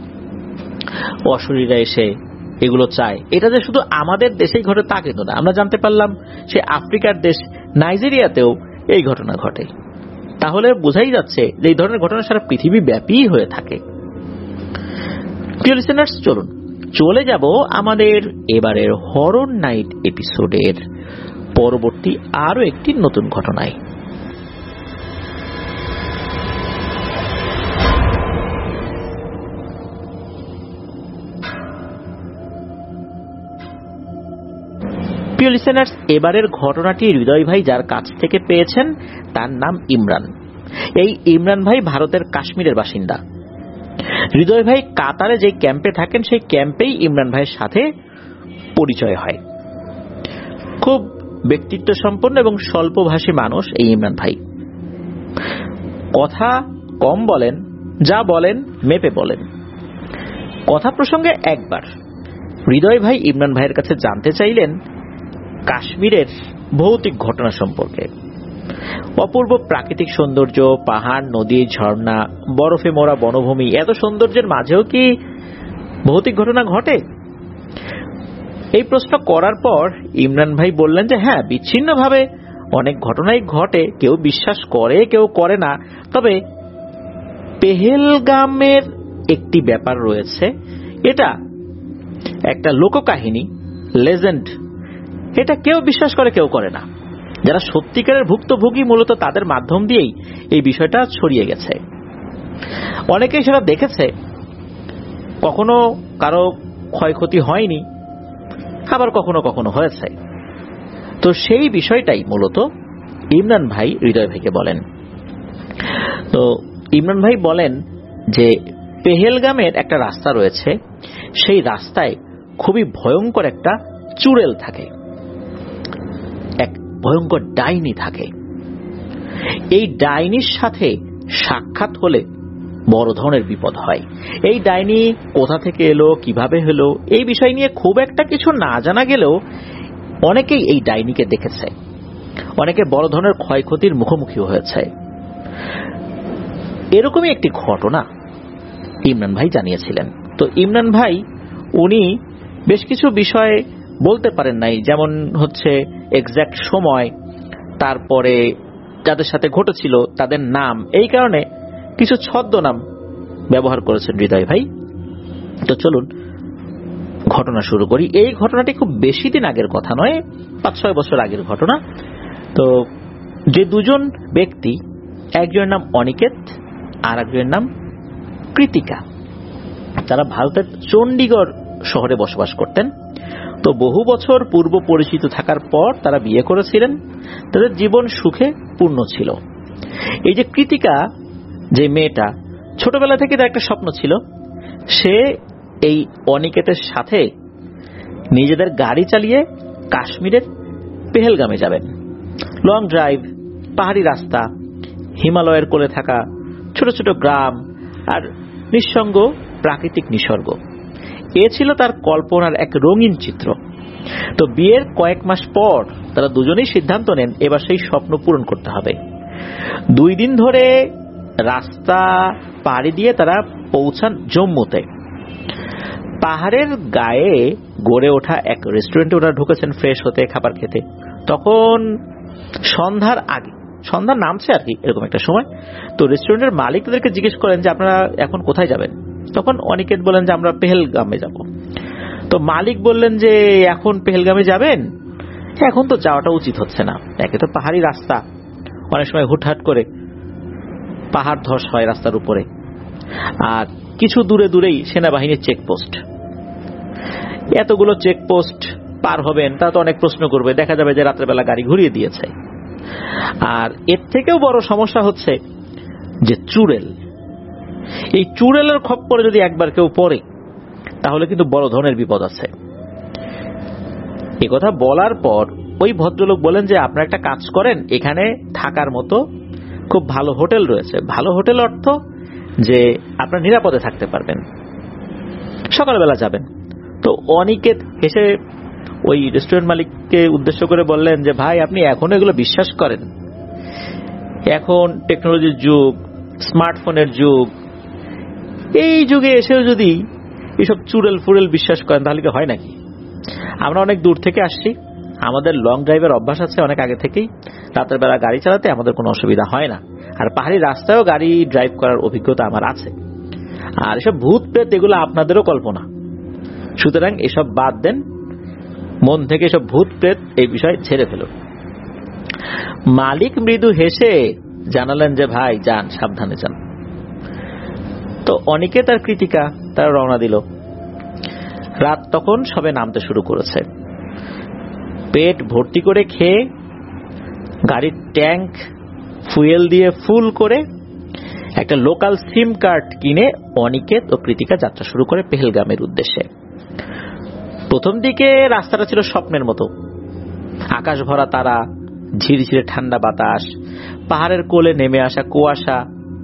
অশরীরা এসে এগুলো চায়, এটা যে শুধু আমাদের দেশেই ঘটে তা কিন্তু না। আমরা জানতে পারলাম সে আফ্রিকার দেশ নাইজেরিয়াতেও এই ঘটনা ঘটে। তাহলে বোঝাই যাচ্ছে যে এই ধরনের ঘটনা সারা পৃথিবী ব্যাপী হয়ে থাকে। প্রিয় লিসেনার্স, চলুন চলে যাব আমাদের এবারের হরর নাইট এপিসোডের পরবর্তী আরো একটি নতুন ঘটনায়। প্রিয় লিসেনার্স, এবারের ঘটনাটি হৃদয় ভাই যার কাছ থেকে পেয়েছেন তার নাম ইমরান। এই ইমরান ভাই ভারতের কাশ্মীরের বাসিন্দা। হৃদয় ভাই কাতারে যে ক্যাম্পে থাকেন সেই ক্যাম্পেই ইমরান ভাইয়ের সাথে পরিচয় হয়। খুব ব্যক্তিত্ব সম্পন্ন এবং স্বল্পভাষী মানুষ এই ইমরান ভাই। কথা কম বলেন, যা বলেন মেপে বলেন। কথা প্রসঙ্গে একবার হৃদয় ভাই ইমরান ভাইয়ের কাছে জানতে চাইলেন কাশ্মীরের ভৌতিক ঘটনা সম্পর্কে। অপূর্ব প্রাকৃতিক সৌন্দর্য, পাহাড়, নদী, ঝর্ণা, বরফে মোড়া বনভূমি, এত সৌন্দর্যের মাঝেও কি ভৌতিক ঘটনা ঘটে? এই প্রশ্ন করার পর ইমরান ভাই বললেন যে হ্যাঁ, বিচ্ছিন্নভাবে অনেক ঘটনাই ঘটে, কেউ বিশ্বাস করে কেউ করে না। তবে পেহেলগামের একটি ব্যাপার রয়েছে, এটা একটা লোককাহিনী, লেজেন্ড। এটা কেউ বিশ্বাস করে কেউ করে না। যারা সত্যিকারের ভুক্তভোগী মূলত তাদের মাধ্যম দিয়েই এই বিষয়টা ছড়িয়ে গেছে। অনেকেই সেটা দেখেছে, কখনো কারো ক্ষয়ক্ষতি হয়নি, আবার কখনো কখনো হয়েছে। তো সেই বিষয়টাই মূলত ইমরান ভাই হৃদয় ভাইকে বলেন। তো ইমরান ভাই বলেন যে পেহেলগামের একটা রাস্তা রয়েছে, সেই রাস্তায় খুবই ভয়ঙ্কর একটা চুড়েল থাকে, এক ভয়ঙ্কর ডাইনি থাকে। এই ডাইনির সাথে সাক্ষাৎ হলে বড় ধরনের বিপদ হয়। এই ডাইনি কোথা থেকে এলো, কিভাবে হলো, এই বিষয় নিয়ে খুব একটা কিছু না জানা গেলেও অনেকেই এই ডাইনিকে দেখেছে, অনেকে বড় ধরনের ক্ষয়ক্ষতির মুখোমুখি হয়েছে। এরকমই একটি ঘটনা ইমরান ভাই জানিয়েছিলেন। তো ইমরান ভাই উনি বেশ কিছু বিষয় বলতে পারেন নাই, যেমন হচ্ছে এক্সাক্ট সময়, তারপরে যাদের সাথে ঘটেছিল তাদের নাম। এই কারণে কিছু ছদ্মনাম ব্যবহার করেছেন হৃদয় ভাই। তো চলুন ঘটনা শুরু করি। এই ঘটনাটি খুব বেশি দিন আগের কথা নয়, 5-6 বছর আগের ঘটনা। তো যে দুজন ব্যক্তি, একজনের নাম অনিকেত আর একজনের নাম কৃতিকা, তারা ভারতের চণ্ডীগড় শহরে বসবাস করতেন। তো বহু বছর পূর্ব পরিচিত থাকার পর তারা বিয়ে করেছিলেন। তাদের জীবন সুখে পূর্ণ ছিল। এই যে কৃতিকা, যে মেয়েটা, ছোটবেলা থেকে তার একটা স্বপ্ন ছিল, সে এই অনিকেতের সাথে নিজেদের গাড়ি চালিয়ে কাশ্মীরের পেহেলগামে যাবেন। লং ড্রাইভ, পাহাড়ি রাস্তা, হিমালয়ের কোলে থাকা ছোট ছোট গ্রাম আর নিঃসঙ্গ প্রাকৃতিক নিসর্গ, এ ছিল তার কল্পনার এক রঙিন চিত্র। তো বিয়ের কয়েক মাস পর তারা দুজনেই সিদ্ধান্ত নেন এবার সেই স্বপ্ন পূরণ করতে হবে। 2 দিন ধরে রাস্তা পাড়ি দিয়ে তারা পৌঁছান জম্মুতে। পাহাড়ের গায়ে গড়ে ওঠা এক রেস্টুরেন্টে ওরা ঢুকেছেন ফ্রেশ হতে, খাবার খেতে। তখন সন্ধ্যার আগে, সন্ধ্যা নামছে আর কি, এরকম একটা সময়। তো রেস্টুরেন্টের মালিক তাদেরকে জিজ্ঞেস করেন যে আপনারা এখন কোথায় যাবেন? তখন অনিকেত বলেন যে আমরা পেহেলগামে যাব। তো মালিক বললেন যে এখন পেহেলগামে যাবেন? এখন তো যাওয়াটা উচিত হচ্ছে না, একে তো পাহাড়ি রাস্তা, অনেক সময় হুটহাট করে পাহাড় ধস হয় রাস্তার উপরে, আর কিছু দূরে দূরেই সেনাবাহিনীর চেকপোস্ট। এতগুলো চেকপোস্ট পার হবেন, তা তো অনেক প্রশ্ন করবে, দেখা যাবে যে রাত্রেবেলা গাড়ি ঘুরিয়ে দিয়েছে। আর এর থেকেও বড় সমস্যা হচ্ছে যে চুড়েল। এই চুড়েলের খপ্পরে যদি একবার কেউ পড়ে তাহলে কিন্তু বড় ধরনের বিপদ আছে। এই কথা বলার পর ওই ভদ্রলোক বলেন যে আপনারা একটা কাজ করেন, এখানে থাকার মতো খুব ভালো হোটেল রয়েছে। ভালো হোটেল অর্থ যে আপনারা নিরাপদে থাকতে পারবেন, সকালবেলা যাবেন। তো অনিকেত হেসে ওই রেস্টুরেন্ট মালিককে উদ্দেশ্য করে বললেন যে ভাই, আপনি এখন এগুলো বিশ্বাস করেন? এখন টেকনোলজির যুগ, স্মার্টফোনের যুগ, এই যুগে এসেও যদি এসব চুড়েল ফুড়েল বিশ্বাস করেন তাহলে কি হয় নাকি? আমরা অনেক দূর থেকে আসছি, আমাদের লং ড্রাইভের অভ্যাস আছে অনেক আগে থেকেই। রাতের বেলা গাড়ি চালাতে আমাদের কোনো অসুবিধা হয় না, আর পাহাড়ি রাস্তায়ও গাড়ি ড্রাইভ করার অভিজ্ঞতা আমার আছে। আর এসব ভূত প্রেত এগুলো আপনাদেরও কল্পনা, সুতরাং এসব বাদ দেন, মন থেকে এসব ভূত প্রেত এই বিষয় ছেড়ে ফেলুন। মালিক মৃদু হেসে জানালেন যে ভাই যান, সাবধানে যান। তো অনিকেত আর কৃতিকা তারা রওনা দিল। রাত তখন সবে নামতে শুরু করেছে। পেট ভর্তি করে খেয়ে গাড়ির ট্যাঙ্ক ফুয়েল দিয়ে ফুল করে একটা লোকাল সিম কার্ড কিনে অনিকেত ও কৃতিকা যাত্রা শুরু করে পেহেলগামের উদ্দেশ্যে। প্রথম দিকে রাস্তাটা ছিল স্বপ্নের মতো, আকাশ ভরা তারা, ঝিরঝিরে ঠান্ডা বাতাস, পাহাড়ের কোলে নেমে আসা কুয়াশা।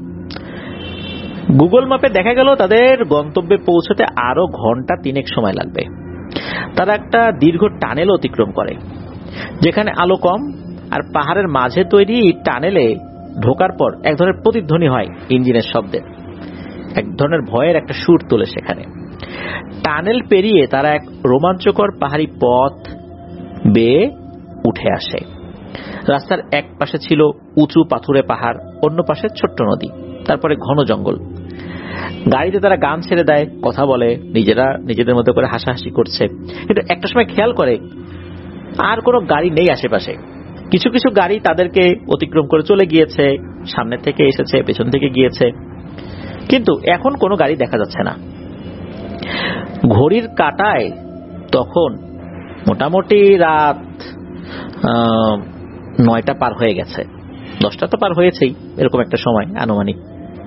গুগল ম্যাপে দেখা গেল তাদের গন্তব্যে পৌঁছতে আরো ঘন্টা 3 সময় লাগবে। তারা একটা দীর্ঘ টানেল অতিক্রম করে, যেখানে আলো কম, আর পাহাড়ের মাঝে তৈরি টানেলে ঢোকার পর এক ধরনের প্রতিধ্বনি হয় ইঞ্জিনের শব্দে, এক ধরনের ভয়ের একটা সুর তোলে সেখানে। টানেল পেরিয়ে তারা এক রোমাঞ্চকর পাহাড়ি পথ বেয়ে উঠে আসে। রাস্তার এক পাশে ছিল উঁচু পাথুরে পাহাড়, অন্য পাশে ছোট্ট নদী, তারপরে ঘন জঙ্গল। গাড়িতে তারা গান ছেড়ে দেয়, কথা বলে, নিজেরা নিজেদের মধ্যে করে হাসাহাসি করছে। কিন্তু একটা সময় খেয়াল করে আর কোনো গাড়ি নেই আশেপাশে। কিছু কিছু গাড়ি তাদেরকে অতিক্রম করে চলে গিয়েছে, সামনে থেকে এসেছে, পেছন থেকে গিয়েছে, কিন্তু এখন কোনো গাড়ি দেখা যাচ্ছে না। ঘড়ির কাঁটায় তখন মোটামুটি রাত 9টা পার হয়ে গেছে, 10টা তো পার হয়েছেই, এরকম একটা সময় আনুমানিক।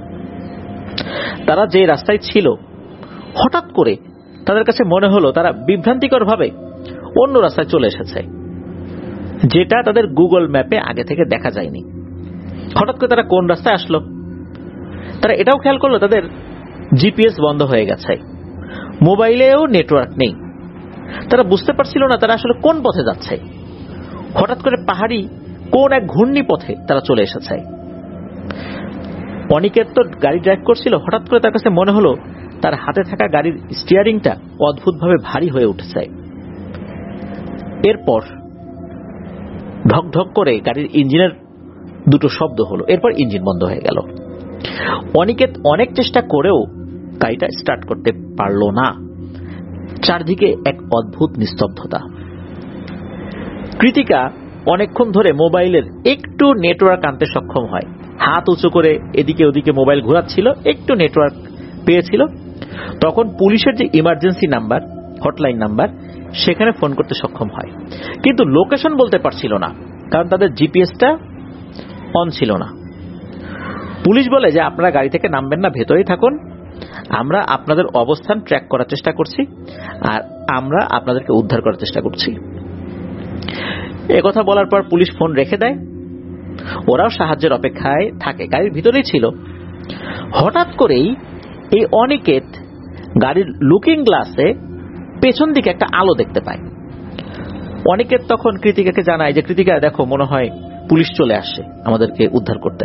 তারা যে রাস্তায় ছিল, হঠাৎ করে তাদের কাছে মনে হলো তারা বিভ্রান্তিকর ভাবে অন্য রাস্তায় চলে এসেছে, যেটা তাদের গুগল ম্যাপে আগে থেকে দেখা যায়নি। হঠাৎ করে তারা কোন রাস্তায় আসলো? তারা এটাও খেয়াল করলো তাদের জিপিএস বন্ধ হয়ে গেছে, মোবাইলেও নেটওয়ার্ক নেই। তারা বুঝতে পারছিল না তারা আসলে কোন পথে যাচ্ছে। হঠাৎ করে পাহাড়ি কোন এক ঘূর্ণি পথে তারা চলে এসেছে। অনিকেত তো গাড়ি ড্রাইভ করছিল, হঠাৎ করে তার কাছে মনে হলো তার হাতে থাকা গাড়ির স্টিয়ারিংটা অদ্ভুতভাবে ভারী হয়ে উঠেছে। এরপর ঢক ঢক করে গাড়ির ইঞ্জিনের দুটো শব্দ হলো, এরপর ইঞ্জিন বন্ধ হয়ে গেল। অনিকেত অনেক চেষ্টা করেও গাড়িটা স্টার্ট করতে পারল না। চারদিকে এক অদ্ভুত নিস্তব্ধতা। কৃতিকা অনেকক্ষণ ধরে মোবাইলের একটু নেটওয়ার্ক আনতে সক্ষম হয়, হাত উঁচু করে এদিকে ওদিকে মোবাইল ঘোরাচ্ছিল, একটু নেটওয়ার্ক পেয়েছিল। তখন পুলিশের যে ইমার্জেন্সি নাম্বার, হটলাইন নাম্বার, সেখানে ফোন করতে সক্ষম হয়, কিন্তু লোকেশন বলতে পারছিল না, কারণ তাদের জিপিএসটা অন ছিল না। পুলিশ বলে যে আপনারা গাড়ি থেকে নামবেন না, ভেতরেই থাকুন, আমরা আপনাদের অবস্থান ট্র্যাক করার চেষ্টা করছি, আর আমরা আপনাদেরকে উদ্ধার করার চেষ্টা করছি। একথা বলার পর পুলিশ ফোন রেখে দেয়, ওরাও সাহায্যের অপেক্ষায় থাকে, গাড়ির ভিতরেই ছিল। হঠাৎ করেই এই অনিকেত গাড়ির লুকিং গ্লাসে পেছন দিকে একটা আলো দেখতে পায়। অনিকেত তখন কৃতিকাকে জানায় যে কৃতিকা দেখো, মনে হয় পুলিশ চলে আসছে আমাদেরকে উদ্ধার করতে।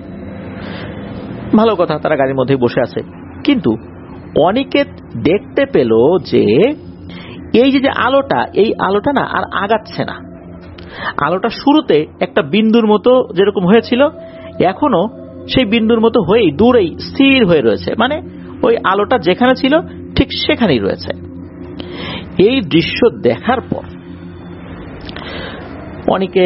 ভালো কথা, তারা গাড়ির মধ্যেই বসে আছে। কিন্তু অনিকেত দেখতে পেল যে এই যে আলোটা, এই আলোটা না আর আগাচ্ছে না। আলোটা শুরুতে একটা বিন্দুর মতো যেরকম হয়েছিল, এখনো সেই বিন্দুর মতো হয়েই দূরেই স্থির হয়ে রয়েছে, মানে ওই আলোটা যেখানে ছিল ঠিক সেখানেই রয়েছে। এই দৃশ্য দেখার পর অনিকেত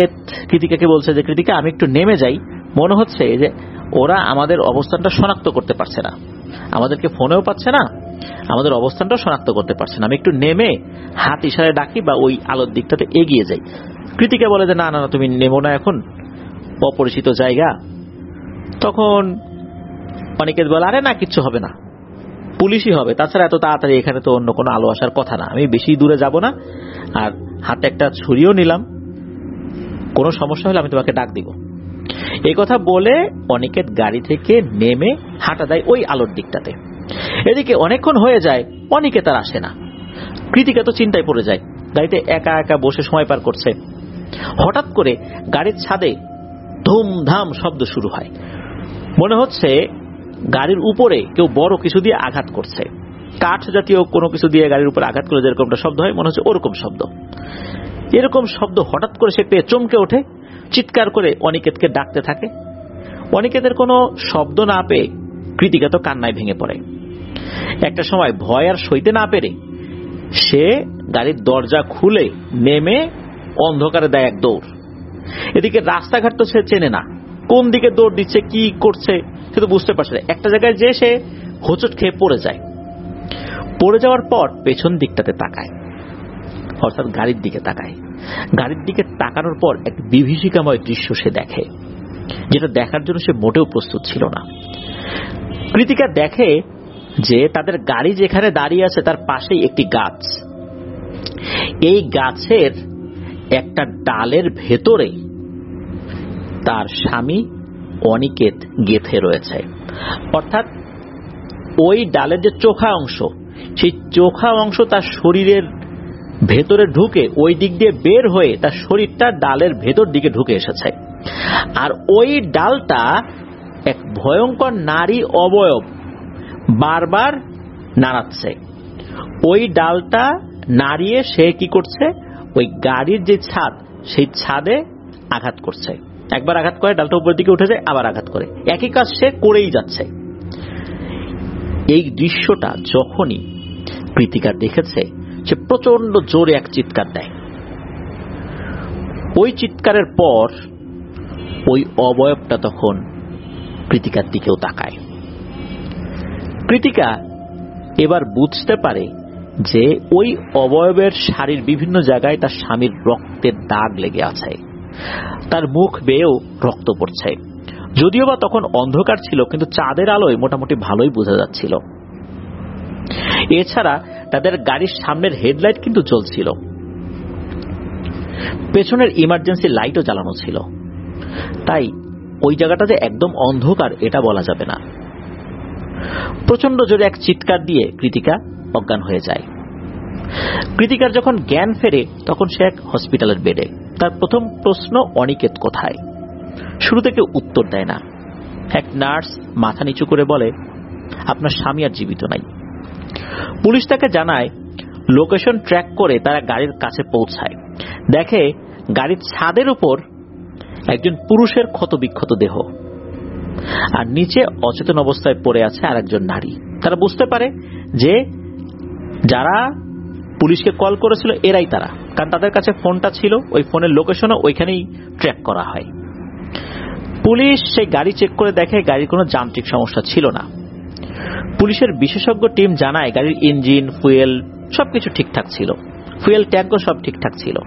কৃতিকাকে বলছে যে কৃতিকা আমি একটু নেমে যাই, মনে হচ্ছে যে ওরা আমাদের অবস্থানটা শনাক্ত করতে পারছে না, আমাদেরকে ফোনেও পাচ্ছে না, আমাদের অবস্থানটা শনাক্ত করতে পারছে না, আমি একটু নেমে হাত ইশারায় ডাকি বা ওই আলোর দিকটাতে এগিয়ে যাই। কৃতিকা বলে যে না না তুমি নেমো না, এখন অপরিচিত জায়গা। তখন অনিকেত বলে আরে না কিচ্ছু হবে না, পুলিশই হবে, তাছাড়া এত তাড়াতাড়ি এখানে তো অন্য কোনো আলো আসার কথা না, আমি বেশি দূরে যাব না, আর হাতে একটা ছুরিও নিলাম, কোনো সমস্যা হলে আমি তোমাকে ডাক দিব। এই কথা বলে অনিকেত গাড়ি থেকে নেমে হাঁটা দেয় ওই আলোর দিকটাতে। এদিকে অনেকক্ষণ হয়ে যায়, অনিকেত আর আসে না। কৃতিকা তো চিন্তায় পড়ে যায়, গাড়িতে একা একা বসে সময় পার করছে। হঠাৎ করে গাড়ির ছাদে ধুমধাম শব্দ শুরু হয়, মনে হচ্ছে গাড়ির উপরে কেউ বড় কিছু দিয়ে আঘাত করছে, কাঠ জাতীয় কোনো কিছু দিয়ে গাড়ির উপরে আঘাত করলে যেরকমটা শব্দ হয় মনে হচ্ছে ওরকম শব্দ। এরকম শব্দ হঠাৎ করে সে পেয়ে চমকে ওঠে, চিৎকার করে অনিকেতকে ডাকতে থাকে। অনিকেতের কোনো শব্দ না পেয়ে কৃতিকা তো কান্নায় ভেঙে পড়ে। একটা সময় ভয় আর সইতে না পেরে সে গাড়ির দরজা খুলে নেমে অন্ধকারে দেয় এক দৌড়। এদিকে রাস্তাঘাট তো সে চেনে না, কোন দিকে দৌড় দিচ্ছে কি করছে সে তো বুঝতে পারছে না। একটা জায়গায় যে সে হোঁচট খেয়ে পড়ে যায়। পড়ে যাওয়ার পর পেছন দিকটাতে তাকায়, অর্থাৎ গাড়ির দিকে তাকায়। গাড়ির দিকে তাকানোর পর এক বিভীষিকাময় দৃশ্য সে দেখে, যেটা দেখার জন্য সে মোটেও প্রস্তুত ছিল না। কৃতিকা দেখে যে তাদের গাড়ি যেখানে দাঁড়িয়ে আছে তার পাশেই একটি গাছ, এই গাছের একটা ডালের ভেতরে তার স্বামী অনিকেত গেঁথে রয়েছে। অর্থাৎ ওই ডালের যে চোখা অংশ, সেই চোখা অংশ তার শরীরের ভেতরে ঢুকে ওই দিক দিয়ে বের হয়ে তার শরীরটা ডালের ভেতর দিকে ঢুকে এসেছে। আর ওই ডালটা এক ভয়ঙ্কর নারী অবয়ব বারবার নাড়াচ্ছে। ওই ডালটা নাড়িয়ে সে কি করছে, ওই গাড়ির যে ছাদ সেই ছাদে আঘাত করছে। একবার আঘাত করে ডালটা উপরের দিকে উঠে যায়, আবার আঘাত করে, একই কাজ সে করেই যাচ্ছে। এই দৃশ্যটা যখনই কৃতিকা দেখেছে সে প্রচন্ড জোরে এক চিৎকার দেয়। ওই চিৎকারের পর ওই অবয়বটা তখন কৃতিকার দিকেও তাকায়। কৃতিকা এবার বুঝতে পারে যে ওই অবয়বের শাড়ির বিভিন্ন জায়গায় তার স্বামীর রক্তের দাগ লেগে আছে, তার মুখ বেয়েও রক্ত পড়ছে। যদিও বা তখন অন্ধকার ছিল, কিন্তু চাঁদের আলোয় মোটামুটি ভালোই বোঝা যাচ্ছিল। এছাড়া তাদের গাড়ির সামনের হেডলাইট কিন্তু জ্বলছিল, পেছনের ইমার্জেন্সি লাইটও জ্বালানো ছিল। তাই ওই জায়গাটা যে একদম অন্ধকার এটা বলা যাবে না। প্রচন্ড জোরে এক চিৎকার দিয়ে কৃতিকা অজ্ঞান হয়ে যায়। কৃতিকার যখন জ্ঞান ফেরে তখন সে এক হসপিটালের বেডে। তার প্রথম প্রশ্ন অনিকেত কোথায়। শুরু থেকে উত্তর দেয় না। এক নার্স মাথা নিচু করে বলে আপনার স্বামী আর জীবিত নাই। পুলিশ তাকে জানায়, লোকেশন ট্র্যাক করে তারা গাড়ির কাছে পৌঁছায়, দেখে গাড়ির ছাদের উপর একজন পুরুষের ক্ষতবিক্ষত দেহ, আর নিচে অচেতন অবস্থায় পড়ে আছে আর একজন নারী। তারা বুঝতে পারে যে যারা পুলিশকে কল করেছিল এরাই তারা, কারণ তাদের কাছে ফোনটা ছিল, ওই ফোনের লোকেশনও ওইখানেই ট্র্যাক করা হয়। পুলিশ সেই গাড়ি চেক করে দেখে গাড়ির কোনো যান্ত্রিক সমস্যা ছিল না। পুলিশের বিশেষজ্ঞ টিম জানায় গাড়ির ইঞ্জিন, ফুয়েল সবকিছু ঠিকঠাক ছিল, ফুয়েল ট্যাঙ্কও সব ঠিকঠাক ছিল।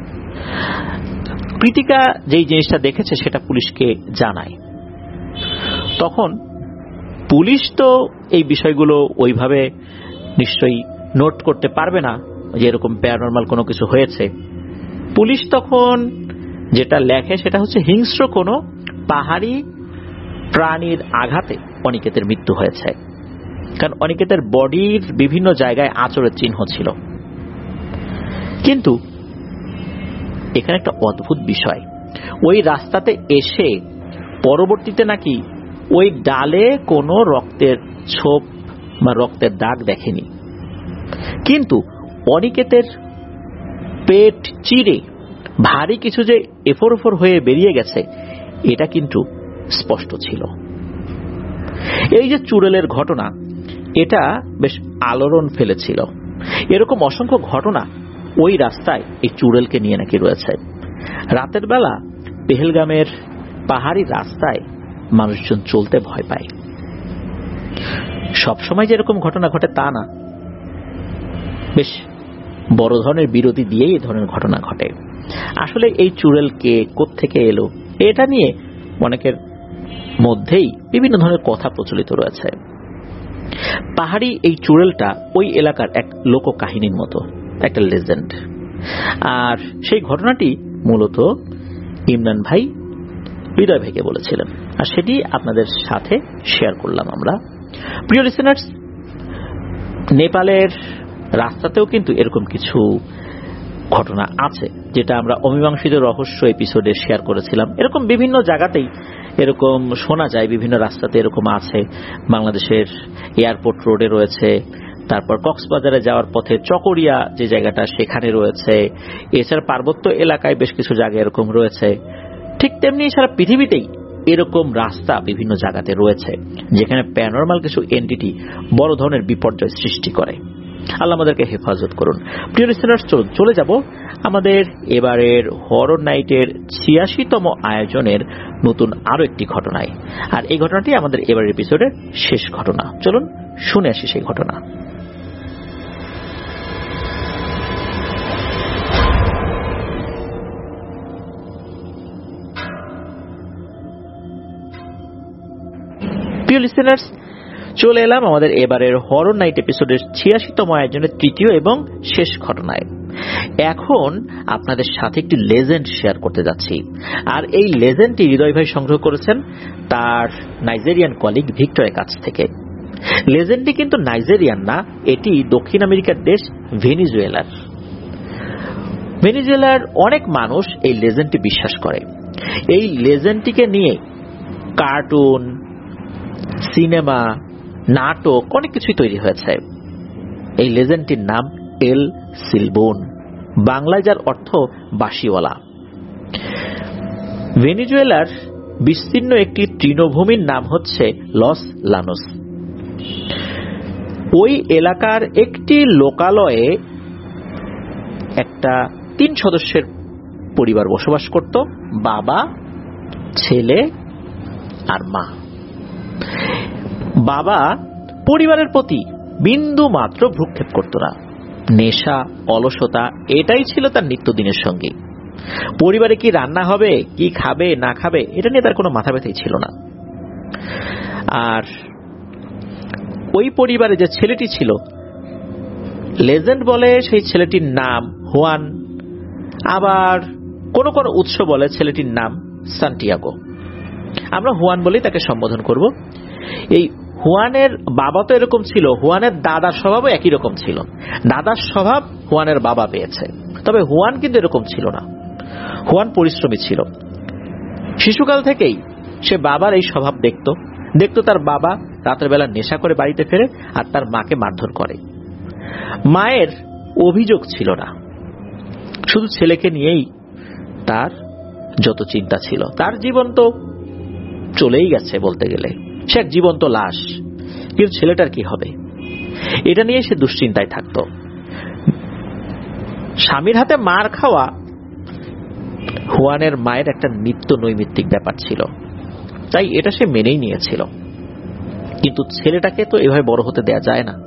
কৃতিকা যেই জিনিসটা দেখেছে সেটা পুলিশকে জানায়। তখন পুলিশ তো এই বিষয়গুলো ওইভাবে নিশ্চয়ই নোট করতে পারবে না যে এরকম প্যারানরমাল কোনো কিছু হয়েছে। পুলিশ তখন যেটা লেখে সেটা হচ্ছে হিংস্র কোনো পাহাড়ি প্রাণীর আঘাতে অনিকেতের মৃত্যু হয়েছে, কারণ অনিকেতের বডির বিভিন্ন জায়গায় আঁচড়ের চিহ্ন ছিল। কিন্তু এখানে একটা অদ্ভুত বিষয়, ওই রাস্তাতে এসে পরবর্তীতে নাকি ওই ডালে কোনো রক্তের ছোপ বা রক্তের দাগ দেখেনি, কিন্তু অনিকেতের পেট চিরে ভারী কিছু যে এফোর ওফোর হয়ে বেরিয়ে গেছে এটা কিন্তু স্পষ্ট ছিল। এই যে চুড়েলের ঘটনা, এটা বেশ আলোড়ন ফেলেছিল। এরকম অসংখ্য ঘটনা ওই রাস্তায় এই চুড়েলকে নিয়ে নাকি রয়েছে। রাতের বেলা পেহেলগামের পাহাড়ি রাস্তায় মানুষজন চলতে ভয় পায়। সবসময় যেরকম ঘটনা ঘটে তা না, বেশ বড় ধরনের বিরতি দিয়েই এই ধরনের ঘটনা ঘটে। আসলে এই চুড়েল কে, কোত্থেকে এলো, এটা নিয়ে অনেকের মধ্যেই বিভিন্ন ধরনের কথা প্রচলিত রয়েছে। পাহাড়ি এই চুড়েলটা ওই এলাকার এক লোককাহিনীর মতো, একটা লেজেন্ড। আর সেই ঘটনাটি মূলত ইমরান ভাই হৃদয় ভাইকে বলেছিলেন, আর সেটি আপনাদের সাথে শেয়ার করলাম আমরা। প্রিয় লিসেনার্স, নেপালের রাস্তাতেও কিন্তু এরকম কিছু ঘটনা আছে, যেটা আমরা অমীমাংসিত রহস্য এপিসোডে শেয়ার করেছিলাম। এরকম বিভিন্ন জায়গাতেই এরকম শোনা যায়, বিভিন্ন রাস্তাতে এরকম আছে। বাংলাদেশের এয়ারপোর্ট রোডে রয়েছে, তারপর কক্সবাজারে যাওয়ার পথে চকরিয়া যে জায়গাটা সেখানে রয়েছে, এছাড়া পার্বত্য এলাকায় বেশ কিছু জায়গা এরকম রয়েছে। ঠিক তেমনি সারা পৃথিবীতেই এরকম রাস্তা বিভিন্ন জায়গাতে রয়েছে, যেখানে প্যারানরমাল কিছু এন্টিটি বড় ধরনের বিপর্যয় সৃষ্টি করে। আল্লাহ আমাদেরকে হেফাজত করুন। প্রিয় লিসেনার্স, চলে যাব আমাদের এবারের হরর নাইটের ৮৬তম আয়োজনের নতুন আরো একটি ঘটনায়। আর এই ঘটনাটি আমাদের এবারের এপিসোডের শেষ ঘটনা। চলুন শুনে আসি সেই ঘটনা। প্রিয় লিসেনার্স, চলে এলাম আমাদের এবারের হরর নাইট এপিসোডের ৮৬তম আয়োজনের তৃতীয় এবং শেষ ঘটনায়। এখন আপনাদের সাথে একটি লেজেন্ড শেয়ার করতে যাচ্ছি। আর এই লেজেন্ডটি হৃদয় ভাই সংগ্রহ করেছেন তার নাইজেরিয়ান কলিগ ভিক্টরের কাছ থেকে। লেজেন্ডটি কিন্তু নাইজেরিয়ান না, এটি দক্ষিণ আমেরিকার দেশ ভেনিজুয়েলার। ভেনিজুয়েলার অনেক মানুষ এই লেজেন্ডটি বিশ্বাস করে। এই লেজেন্ডটিকে নিয়ে কার্টুন, সিনেমা, নাটক অনেক কিছুই তৈরি হয়েছে। এই লেজেন্ডটির নাম এল সিলবোন, বাংলায় যার অর্থ বাঁশিওয়ালা। ভেনিজুয়েলার বিস্তীর্ণ একটি তৃণভূমির নাম হচ্ছে লস লানোস। ওই এলাকার একটি লোকালয়ে একটা ৩ সদস্যের পরিবার বসবাস করত, বাবা, ছেলে আর মা। বাবা পরিবারের প্রতি বিন্দু মাত্র ভ্রুক্ষেপ করত না। নেশা, অলসতা এটাই ছিল তার নিত্যদিনের সঙ্গী। পরিবারে কি রান্না হবে, কি খাবে না খাবে, এটা নিয়ে তার কোনো মাথা ব্যথাই ছিল না। আর ওই পরিবারে যে ছেলেটি ছিল, লেজেন্ড বলে সেই ছেলেটির নাম হুয়ান, আবার কোন কোন উৎস বলে ছেলেটির নাম সান্টিয়াগো। আমরা হুয়ান বলেই তাকে সম্বোধন করব। এই হুয়ানের বাবা তো এরকম ছিল, হুয়ানের দাদার স্বভাবও একই রকম ছিল। দাদার স্বভাব হুয়ানের বাবা পেয়েছে, তবে হুয়ান কিন্তু এরকম ছিল না। হুয়ান পরিশ্রমী ছিল। শিশুকাল থেকেই সে বাবার এই স্বভাব দেখত তার বাবা রাতের বেলা নেশা করে বাড়িতে ফেরে আর তার মাকে মারধর করে। মায়ের অভিযোগ ছিল না, শুধু ছেলেকে নিয়েই তার যত চিন্তা ছিল। তার জীবন তো চলেই গেছে বলতে গেলে, সে এক জীবন্ত লাশ। কিন্তু ছেলেটার কি হবে, এটা নিয়ে সে দুশ্চিন্তায় থাকত। স্বামীর হাতে মার খাওয়া হুয়ানের মায়ের একটা নিত্য নৈমিত্তিক ব্যাপার ছিল, তাই এটা সে মেনেই নিয়েছিল। কিন্তু ছেলেটাকে তো এভাবে বড় হতে দেয়া যায় না।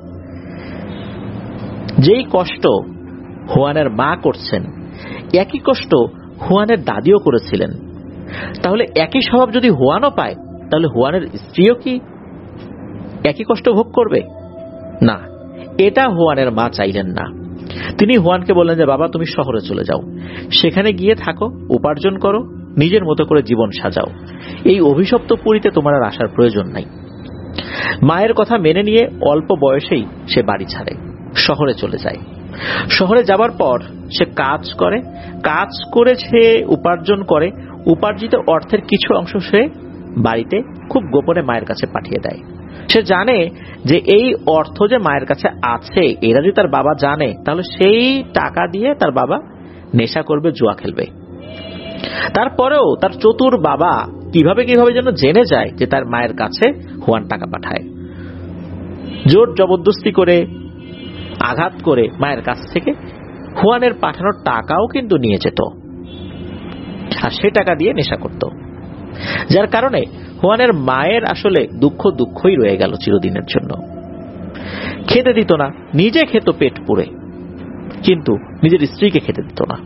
যেই কষ্ট হুয়ানের মা করছেন, একই কষ্ট হুয়ানের দাদিও করেছিলেন। তাহলে একই স্বভাব যদি হুয়ানও পায়, তাহলে হুয়ানের স্ত্রীও কি একই কষ্ট ভোগ করবে? না, এটা হুয়ানের মা চাইলেন না। তিনি হুয়ানকে বললেন যে বাবা, তুমি শহরে চলে যাও, সেখানে গিয়ে থাকো, উপার্জন করো, নিজের মতো করে জীবন সাজাও। এই অভিশপ্ত পুরীতে তোমার আর আসার প্রয়োজন নাই। মায়ের কথা মেনে নিয়ে অল্প বয়সেই সে বাড়ি ছাড়ে, শহরে চলে যায়। শহরে যাবার পর সে কাজ করে সে উপার্জন করে। উপার্জিত অর্থের কিছু অংশ সে বাড়িতে খুব গোপনে মায়ের কাছে পাঠিয়ে দেয়। সে জানে যে এই অর্থ যে মায়ের কাছে আছে, এরা যদি তার বাবা জানে, তাহলে সেই টাকা দিয়ে তার বাবা নেশা করবে, জুয়া খেলবে। তারপরেও তার চতুর বাবা কিভাবে যেন জেনে যায় যে তার মায়ের কাছে হুয়ান টাকা পাঠায়। জোর জবরদস্তি করে, আঘাত করে মায়ের কাছ থেকে হুয়ানের পাঠানোর টাকাও কিন্তু নিয়ে যেত। আর সে টাকা দিয়ে নেশা করত, যার কারণে হুয়ানের মায়ের আসলে দুঃখই রয়ে গেল চিরদিনের জন্য। খেতে দিত না, নিজে খেত পেট পুরে, কিন্তু নিজের স্ত্রীকে খেতে দিত না।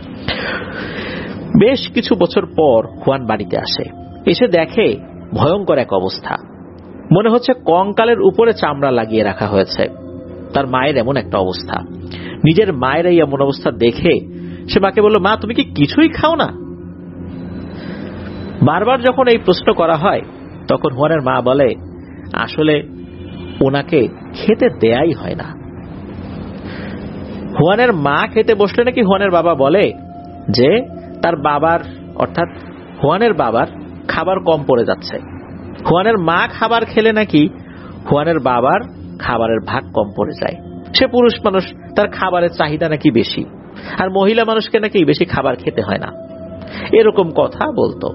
বেশ কিছু বছর পর হুয়ান বাড়িতে আসে, এসে দেখে ভয়ঙ্কর এক অবস্থা, মনে হচ্ছে কঙ্কালের উপরে চামড়া লাগিয়ে রাখা হয়েছে। তার মায়ের এমন একটা অবস্থা, নিজের মায়ের এই এমন অবস্থা দেখে সে মাকে বলল, মা তুমি কি কিছুই খাও না? বারবার যখন এই প্রশ্ন করা হয় তখন হুয়ানের মা বলে, আসলে ওনাকে খেতে দেয়াই হয় না। হুয়ানের মা খেতে বসলে নাকি হুয়ানের বাবা বলে যে তার বাবার, অর্থাৎ হুয়ানের বাবার খাবার কম পড়ে যাচ্ছে। হুয়ানের মা খাবার খেলে নাকি হুয়ানের বাবার খাবারের ভাগ কম পড়ে যায়। সে পুরুষ মানুষ, তার খাবারের চাহিদা নাকি বেশি, আর মহিলা মানুষকে নাকি বেশি খাবার খেতে হয় না, এরকম কথা বলতো।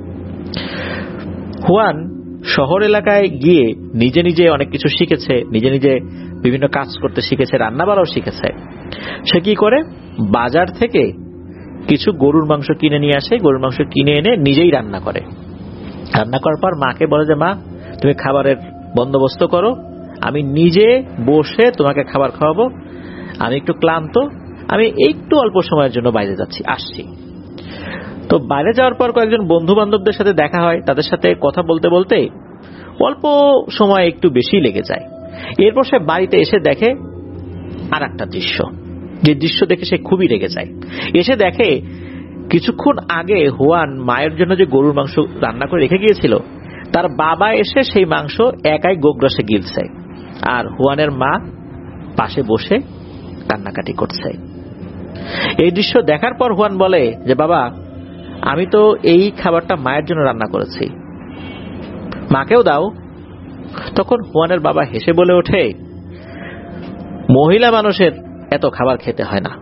হুয়ান শহর এলাকায় গিয়ে নিজে নিজে অনেক কিছু শিখেছে, নিজে নিজে বিভিন্ন কাজ করতে শিখেছে, রান্না বাড়াও শিখেছে। সে কি করে, বাজার থেকে কিছু গরুর মাংস কিনে নিয়ে আসে, গরুর মাংস কিনে এনে নিজেই রান্না করে। রান্না করার পর মাকে বলে যে মা তুমি খাবারের বন্দোবস্ত করো, আমি নিজে বসে তোমাকে খাবার খাওয়াবো, আমি একটু ক্লান্ত, আমি একটু অল্প সময়ের জন্য বাইরে যাচ্ছি, আসছি। তো বাইরে যাওয়ার পর কয়েকজন বন্ধু বান্ধবদের সাথে দেখা হয়, তাদের সাথে কথা বলতে বলতে অল্প সময় একটু বেশি লেগে যায়। এরপর সে বাড়িতে এসে দেখে আর একটা দৃশ্য, যে দৃশ্য দেখে সে খুবই রেগে যায়। এসে দেখে কিছুক্ষণ আগে হুয়ান মায়ের জন্য যে গরুর মাংস রান্না করে রেখে গিয়েছিল, তার বাবা এসে সেই মাংস একাই গোগ্রাসে গিলছে, আর হুয়ানের মা পাশে বসে কান্নাকাটি করছে। এই দৃশ্য দেখার পর হুয়ান বলে যে বাবা আমি তো এই খাবারটা মায়ের জন্য রান্না করেছি, মাকেও দাও। তখন হুয়ানের বাবা হেসে বলে ওঠে, মহিলা মানুষের এত খাবার খেতে হয় না।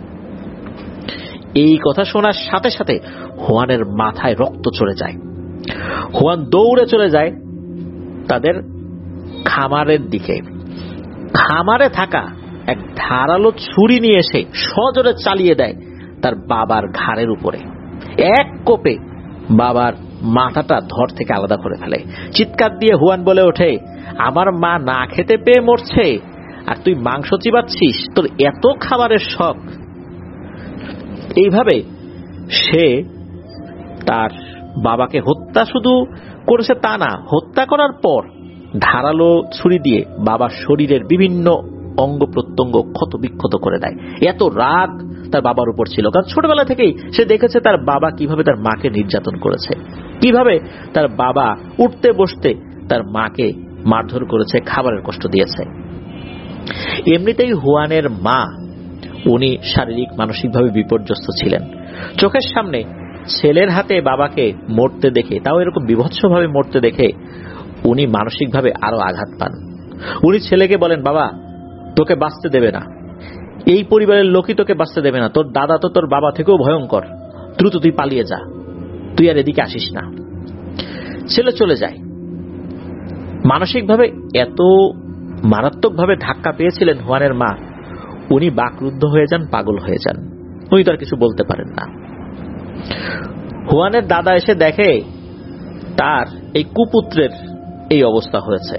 এই কথা শোনার সাথে সাথে হুয়ানের মাথায় রক্ত চড়ে যায়। হুয়ান দৌড়ে চলে যায় তাদের খামারের দিকে। খামারে থাকা এক ধারালো ছুরি নিয়ে এসে সজোরে চালিয়ে দেয় তার বাবার ঘাড়ের উপরে। এক কোপে বাবার মাথাটা ধর থেকে আলাদা করে ফেলে। চিৎকার দিয়ে হুয়ান বলে ওঠে, আমার মা না খেতে পেয়ে মরছে আর তুই মাংস চিবাচ্ছিস, তোর এত খাবারের শখ। এইভাবে সে তার বাবাকে হত্যা শুধু করেছে তা না, হত্যা করার পর ধারালো ছুরি দিয়ে বাবার শরীরের বিভিন্ন অঙ্গ প্রত্যঙ্গ ক্ষত বিক্ষত করে দেয়। এত রাগ তার বাবার উপর ছিল, কারণ ছোটবেলা থেকেই সে দেখেছে তার বাবা কিভাবে তার মাকে নির্যাতন করেছে, কিভাবে তার বাবা উঠতে বসতে তার মাকে মারধর করেছে, খাবারের কষ্ট দিয়েছে। এমনিতেই হুয়ানের মা, উনি শারীরিক মানসিকভাবে বিপর্যস্ত ছিলেন। চোখের সামনে ছেলের হাতে বাবাকে মরতে দেখে, তাও এরকম বিভৎসভাবে মরতে দেখে উনি মানসিকভাবে আরো আঘাত পান। উনি ছেলেকে বলেন, বাবা তোকে বাঁচতে দেবে না, এই পরিবারের লোকই তোকে বাঁচতে দেবে না, তোর দাদা তো তোর বাবা থেকেও ভয়ঙ্কর, দ্রুত তুই পালিয়ে যা, তুই আর এদিকে আসিস না। ছেলে চলে যায়। মানসিকভাবে এত মারাত্মকভাবে ধাক্কা পেয়েছিলেন হুয়ানের মা, উনি বাকরুদ্ধ হয়ে যান, পাগল হয়ে যান, উনি তো আর কিছু বলতে পারেন না। হুয়ানের দাদা এসে দেখে তার এই কুপুত্রের এই অবস্থা হয়েছে।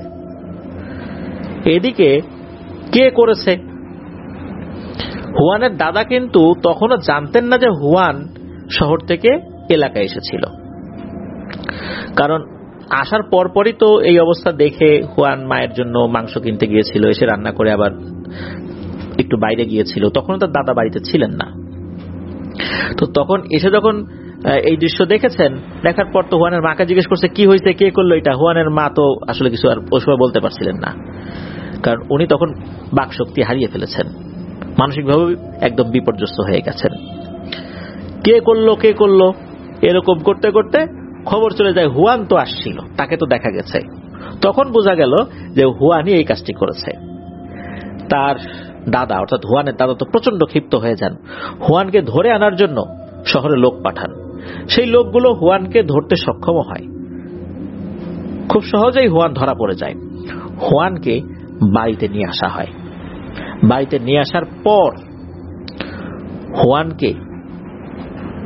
এদিকে কে করেছে? হুয়ানের দাদা কিন্তু তখনও জানতেন না যে হুয়ান শহর থেকে এলাকায় এসেছিল, কারণ আসার পরপরই তো এই অবস্থা দেখে হুয়ান মায়ের জন্য মাংস কিনতে গিয়েছিল, এসে রান্না করে আবার একটু বাইরে গিয়েছিল, তখন তার দাদা বাড়িতে ছিলেন না। তো তখন এসে যখন এই দৃশ্য দেখেছেন, দেখার পর তো হুয়ানের মাকে জিজ্ঞেস করছে কি হয়েছে, কে করলো এটা। হুয়ানের মা তো আসলে কিছু আর ওই সময় বলতে পারছিলেন না, কারণ উনি তখন বাকশক্তি হারিয়ে ফেলেছেন, মানসিকভাবে একদম বিপর্যস্ত হয়ে গেছেন। কে করলো এরকম করতে করতে খবর চলে যায় হুয়ান তো আসছিল, তাকে তো দেখা গেছে। তখন বোঝা গেল যে হুয়ানই এই কাজটি করেছে। তার দাদা অর্থাৎ হুয়ানের দাদা তো প্রচন্ড ক্ষিপ্ত হয়ে যান, হুয়ানকে ধরে আনার জন্য শহরে লোক পাঠান। সেই লোকগুলো হুয়ানকে ধরতে সক্ষম হয়, খুব সহজেই হুয়ান ধরা পড়ে যায়। হুয়ানকে বাড়িতে নিয়ে আসা হয়। বাড়িতে নিয়ে আসার পর হুয়ানকে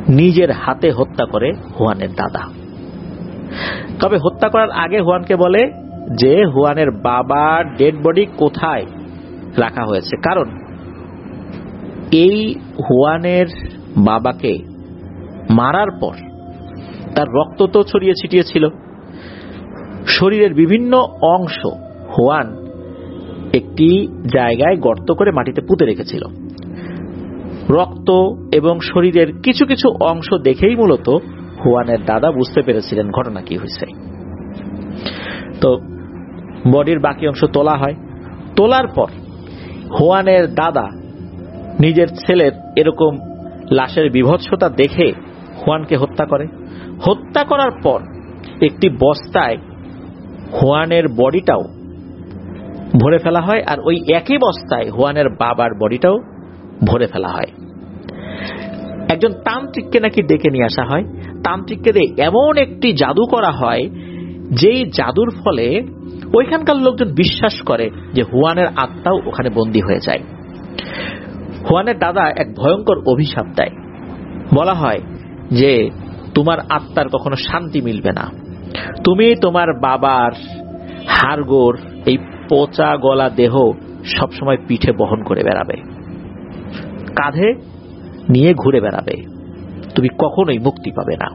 নিজের হাতে হত্যা করে হুয়ানের দাদা। তবে হত্যা করার আগে হুয়ানকে বলে যে হুয়ানের বাবার ডেড বডি কোথায় রাখা হয়েছে, কারণ এই হুয়ানের বাবাকে মারার পর তার রক্ত তো ছড়িয়ে ছিটিয়ে ছিল, শরীরের বিভিন্ন অংশ হুয়ান একটি জায়গায় গর্ত করে মাটিতে পুঁতে রেখেছিল। রক্ত এবং শরীরের কিছু কিছু অংশ দেখেই মূলত হুয়ানের দাদা বুঝতে পেরেছিলেন ঘটনা কি হয়েছে। তো বডির বাকি অংশ তোলা হয়। তোলার পর হুয়ানের দাদা নিজের ছেলের এরকম লাশের বিভৎসতা দেখে হুয়ানকে হত্যা করে। হত্যা করার পর একটি বস্তায় হুয়ানের বডিটাও ভরে ফেলা হয়, আর ওই একই বস্তায় হুয়ানের বাবার বডিটাও ভরে ফেলা হয়। একজন তান্ত্রিককে নাকি ডেকে নিয়ে আসা হয়। তান্ত্রিককে দিয়ে এমন একটি জাদু করা হয় যেই জাদুর ফলে ওইখানকার লোকজন বিশ্বাস করে যে হুয়ানের আত্মাও ওখানে বন্দী হয়ে যায়। হুয়ানের দাদা এক ভয়ঙ্কর অভিশাপ দেয়। বলা হয় যে তোমার আত্মার কখনো শান্তি মিলবে না, তুমি তোমার বাবার হাড়গোড়, এই পচা গলা দেহ সবসময় পিঠে বহন করে বেড়াবে, কাঁধে নিয়ে ঘুরে বেড়াবে, তুমি কখনোই মুক্তি পাবে না।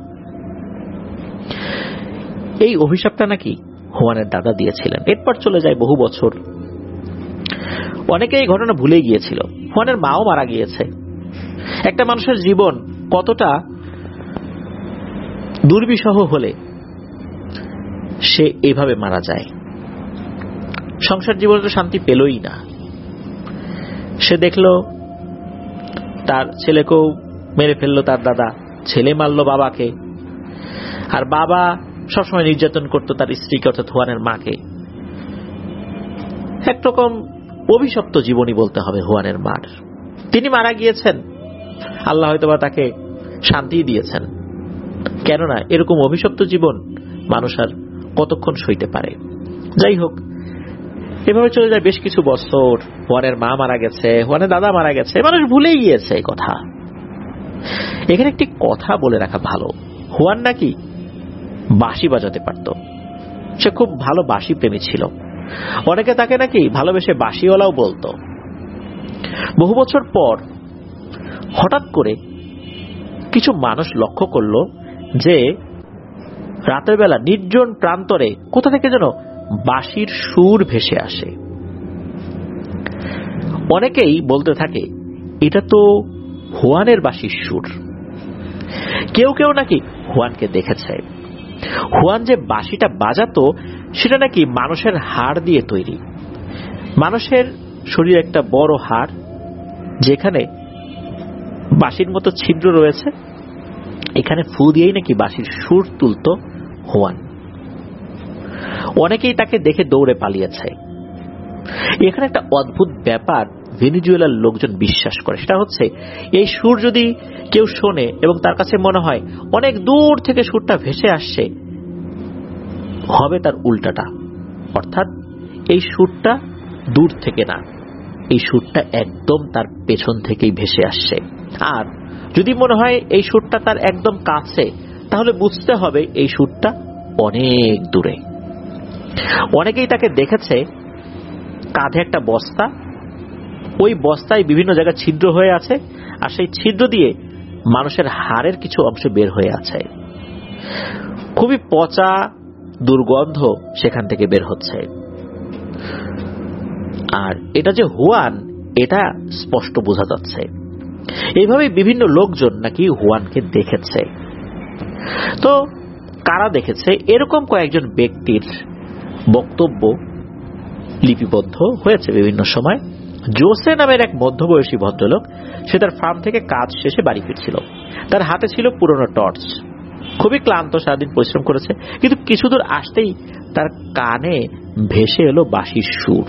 এই অভিশাপটা নাকি হুয়ানের দাদা দিয়েছিলেন। এরপর চলে যায় বহু বছর। অনেকে এই ঘটনা ভুলে গিয়েছিল। হুয়ানের মাও মারা গিয়েছে। একটা মানুষের জীবন কতটা দুর্বিষহ হলে সে এভাবে মারা যায়। সংসার জীবনে তো শান্তি পেলই না। সে দেখলো তার ছেলেকেও মেরে ফেললো তার দাদা, ছেলে মারলো বাবাকে, আর বাবা সবসময় নির্যাতন করতো তার স্ত্রীকে অর্থাৎ হুয়ানের মাকে। একরকম অভিশপ্ত জীবনী বলতে হবে হুয়ানের মার। তিনি মারা গিয়েছেন, আল্লাহ হয়তোবা তাকে শান্তি দিয়েছেন, কেননা এরকম অভিশপ্ত জীবন মানুষ আর কতক্ষণ সইতে পারে। যাই হোক, এভাবে চলে যায় বেশ কিছু বছর। হুয়ানের মা মারা গেছে, হুয়ানের দাদা মারা গেছে, মানুষ ভুলেই গিয়েছে এই কথা। এখানে একটি কথা বলে রাখা ভালো, হুয়ান নাকি বাঁশি বাজাতে পারত। সে খুব ভালো বাঁশি প্রেমী ছিল। অনেকে তাকে নাকি ভালোবেসে বাঁশিওয়ালাও বলতো। বহু বছর পর হঠাৎ করে কিছু মানুষ লক্ষ্য করল যে রাতের বেলা নির্জন প্রান্তরে কোথা থেকে যেন বাঁশির সুর ভেসে আসে। অনেকেই বলতে থাকে এটা তো হুয়ানের বাঁশির সুর। কেউ কেউ নাকি হুয়ানকে দেখেছে। হুয়ান যে বাঁশিটা বাজাতো সেটা নাকি মানুষের হাড় দিয়ে তৈরি। মানুষের শরীরে একটা বড় হাড়, যেখানে বাঁশির মতো ছিদ্র রয়েছে, এখানে ফু দিয়েই নাকি বাঁশির সুর তুলত হুয়ান। অনেকেই তাকে দেখে দৌড়ে পালিয়েছে। এখানে একটা অদ্ভুত ব্যাপার ভেনেজুয়েলার লোকজন বিশ্বাস করে, সেটা হচ্ছে এই সুর যদি কেউ শোনে এবং তার কাছে মনে হয় অনেক দূর থেকে সুরটা ভেসে আসছে, হবে তার উল্টাটা, অর্থাৎ এই সুরটা দূর থেকে না, এই সুরটা একদম তার পেছন থেকেই ভেসে আসছে। আর যদি মনে হয় এই সুরটা তার একদম কাছে, তাহলে বুঝতে হবে এই সুরটা অনেক দূরে। অনেকেই তাকে দেখেছে কাঁধে একটা বস্তা, ওই বস্তায় বিভিন্ন জায়গায় ছিদ্র হয়ে আছে, আর সেই ছিদ্র দিয়ে মানুষের হাড়ের কিছু অংশ বের হয়ে আছে। খুবই পচা দুর্গন্ধ সেখান থেকে বের হচ্ছে। আর এটা যে হুয়ান, এটা স্পষ্ট বোঝা যাচ্ছে। এইভাবে বিভিন্ন লোকজন নাকি হুয়ানকে দেখেছে। তো কারা দেখেছে, এরকম কয়েকজন ব্যক্তির বক্তব্য লিপিবদ্ধ হয়েছে বিভিন্ন সময়। জোসে নামের এক মধ্যবয়সী ভদ্রলোক, সে তার ফার্ম থেকে কাজ শেষে বাড়ি ফিরছিল। তার হাতে ছিল পুরনো টর্চ। খুবই ক্লান্ত, সারাদিন পরিশ্রম করেছে, কিন্তু কিছু দূর আসতেই তার কানে ভেসে এলো বাঁশির সুর।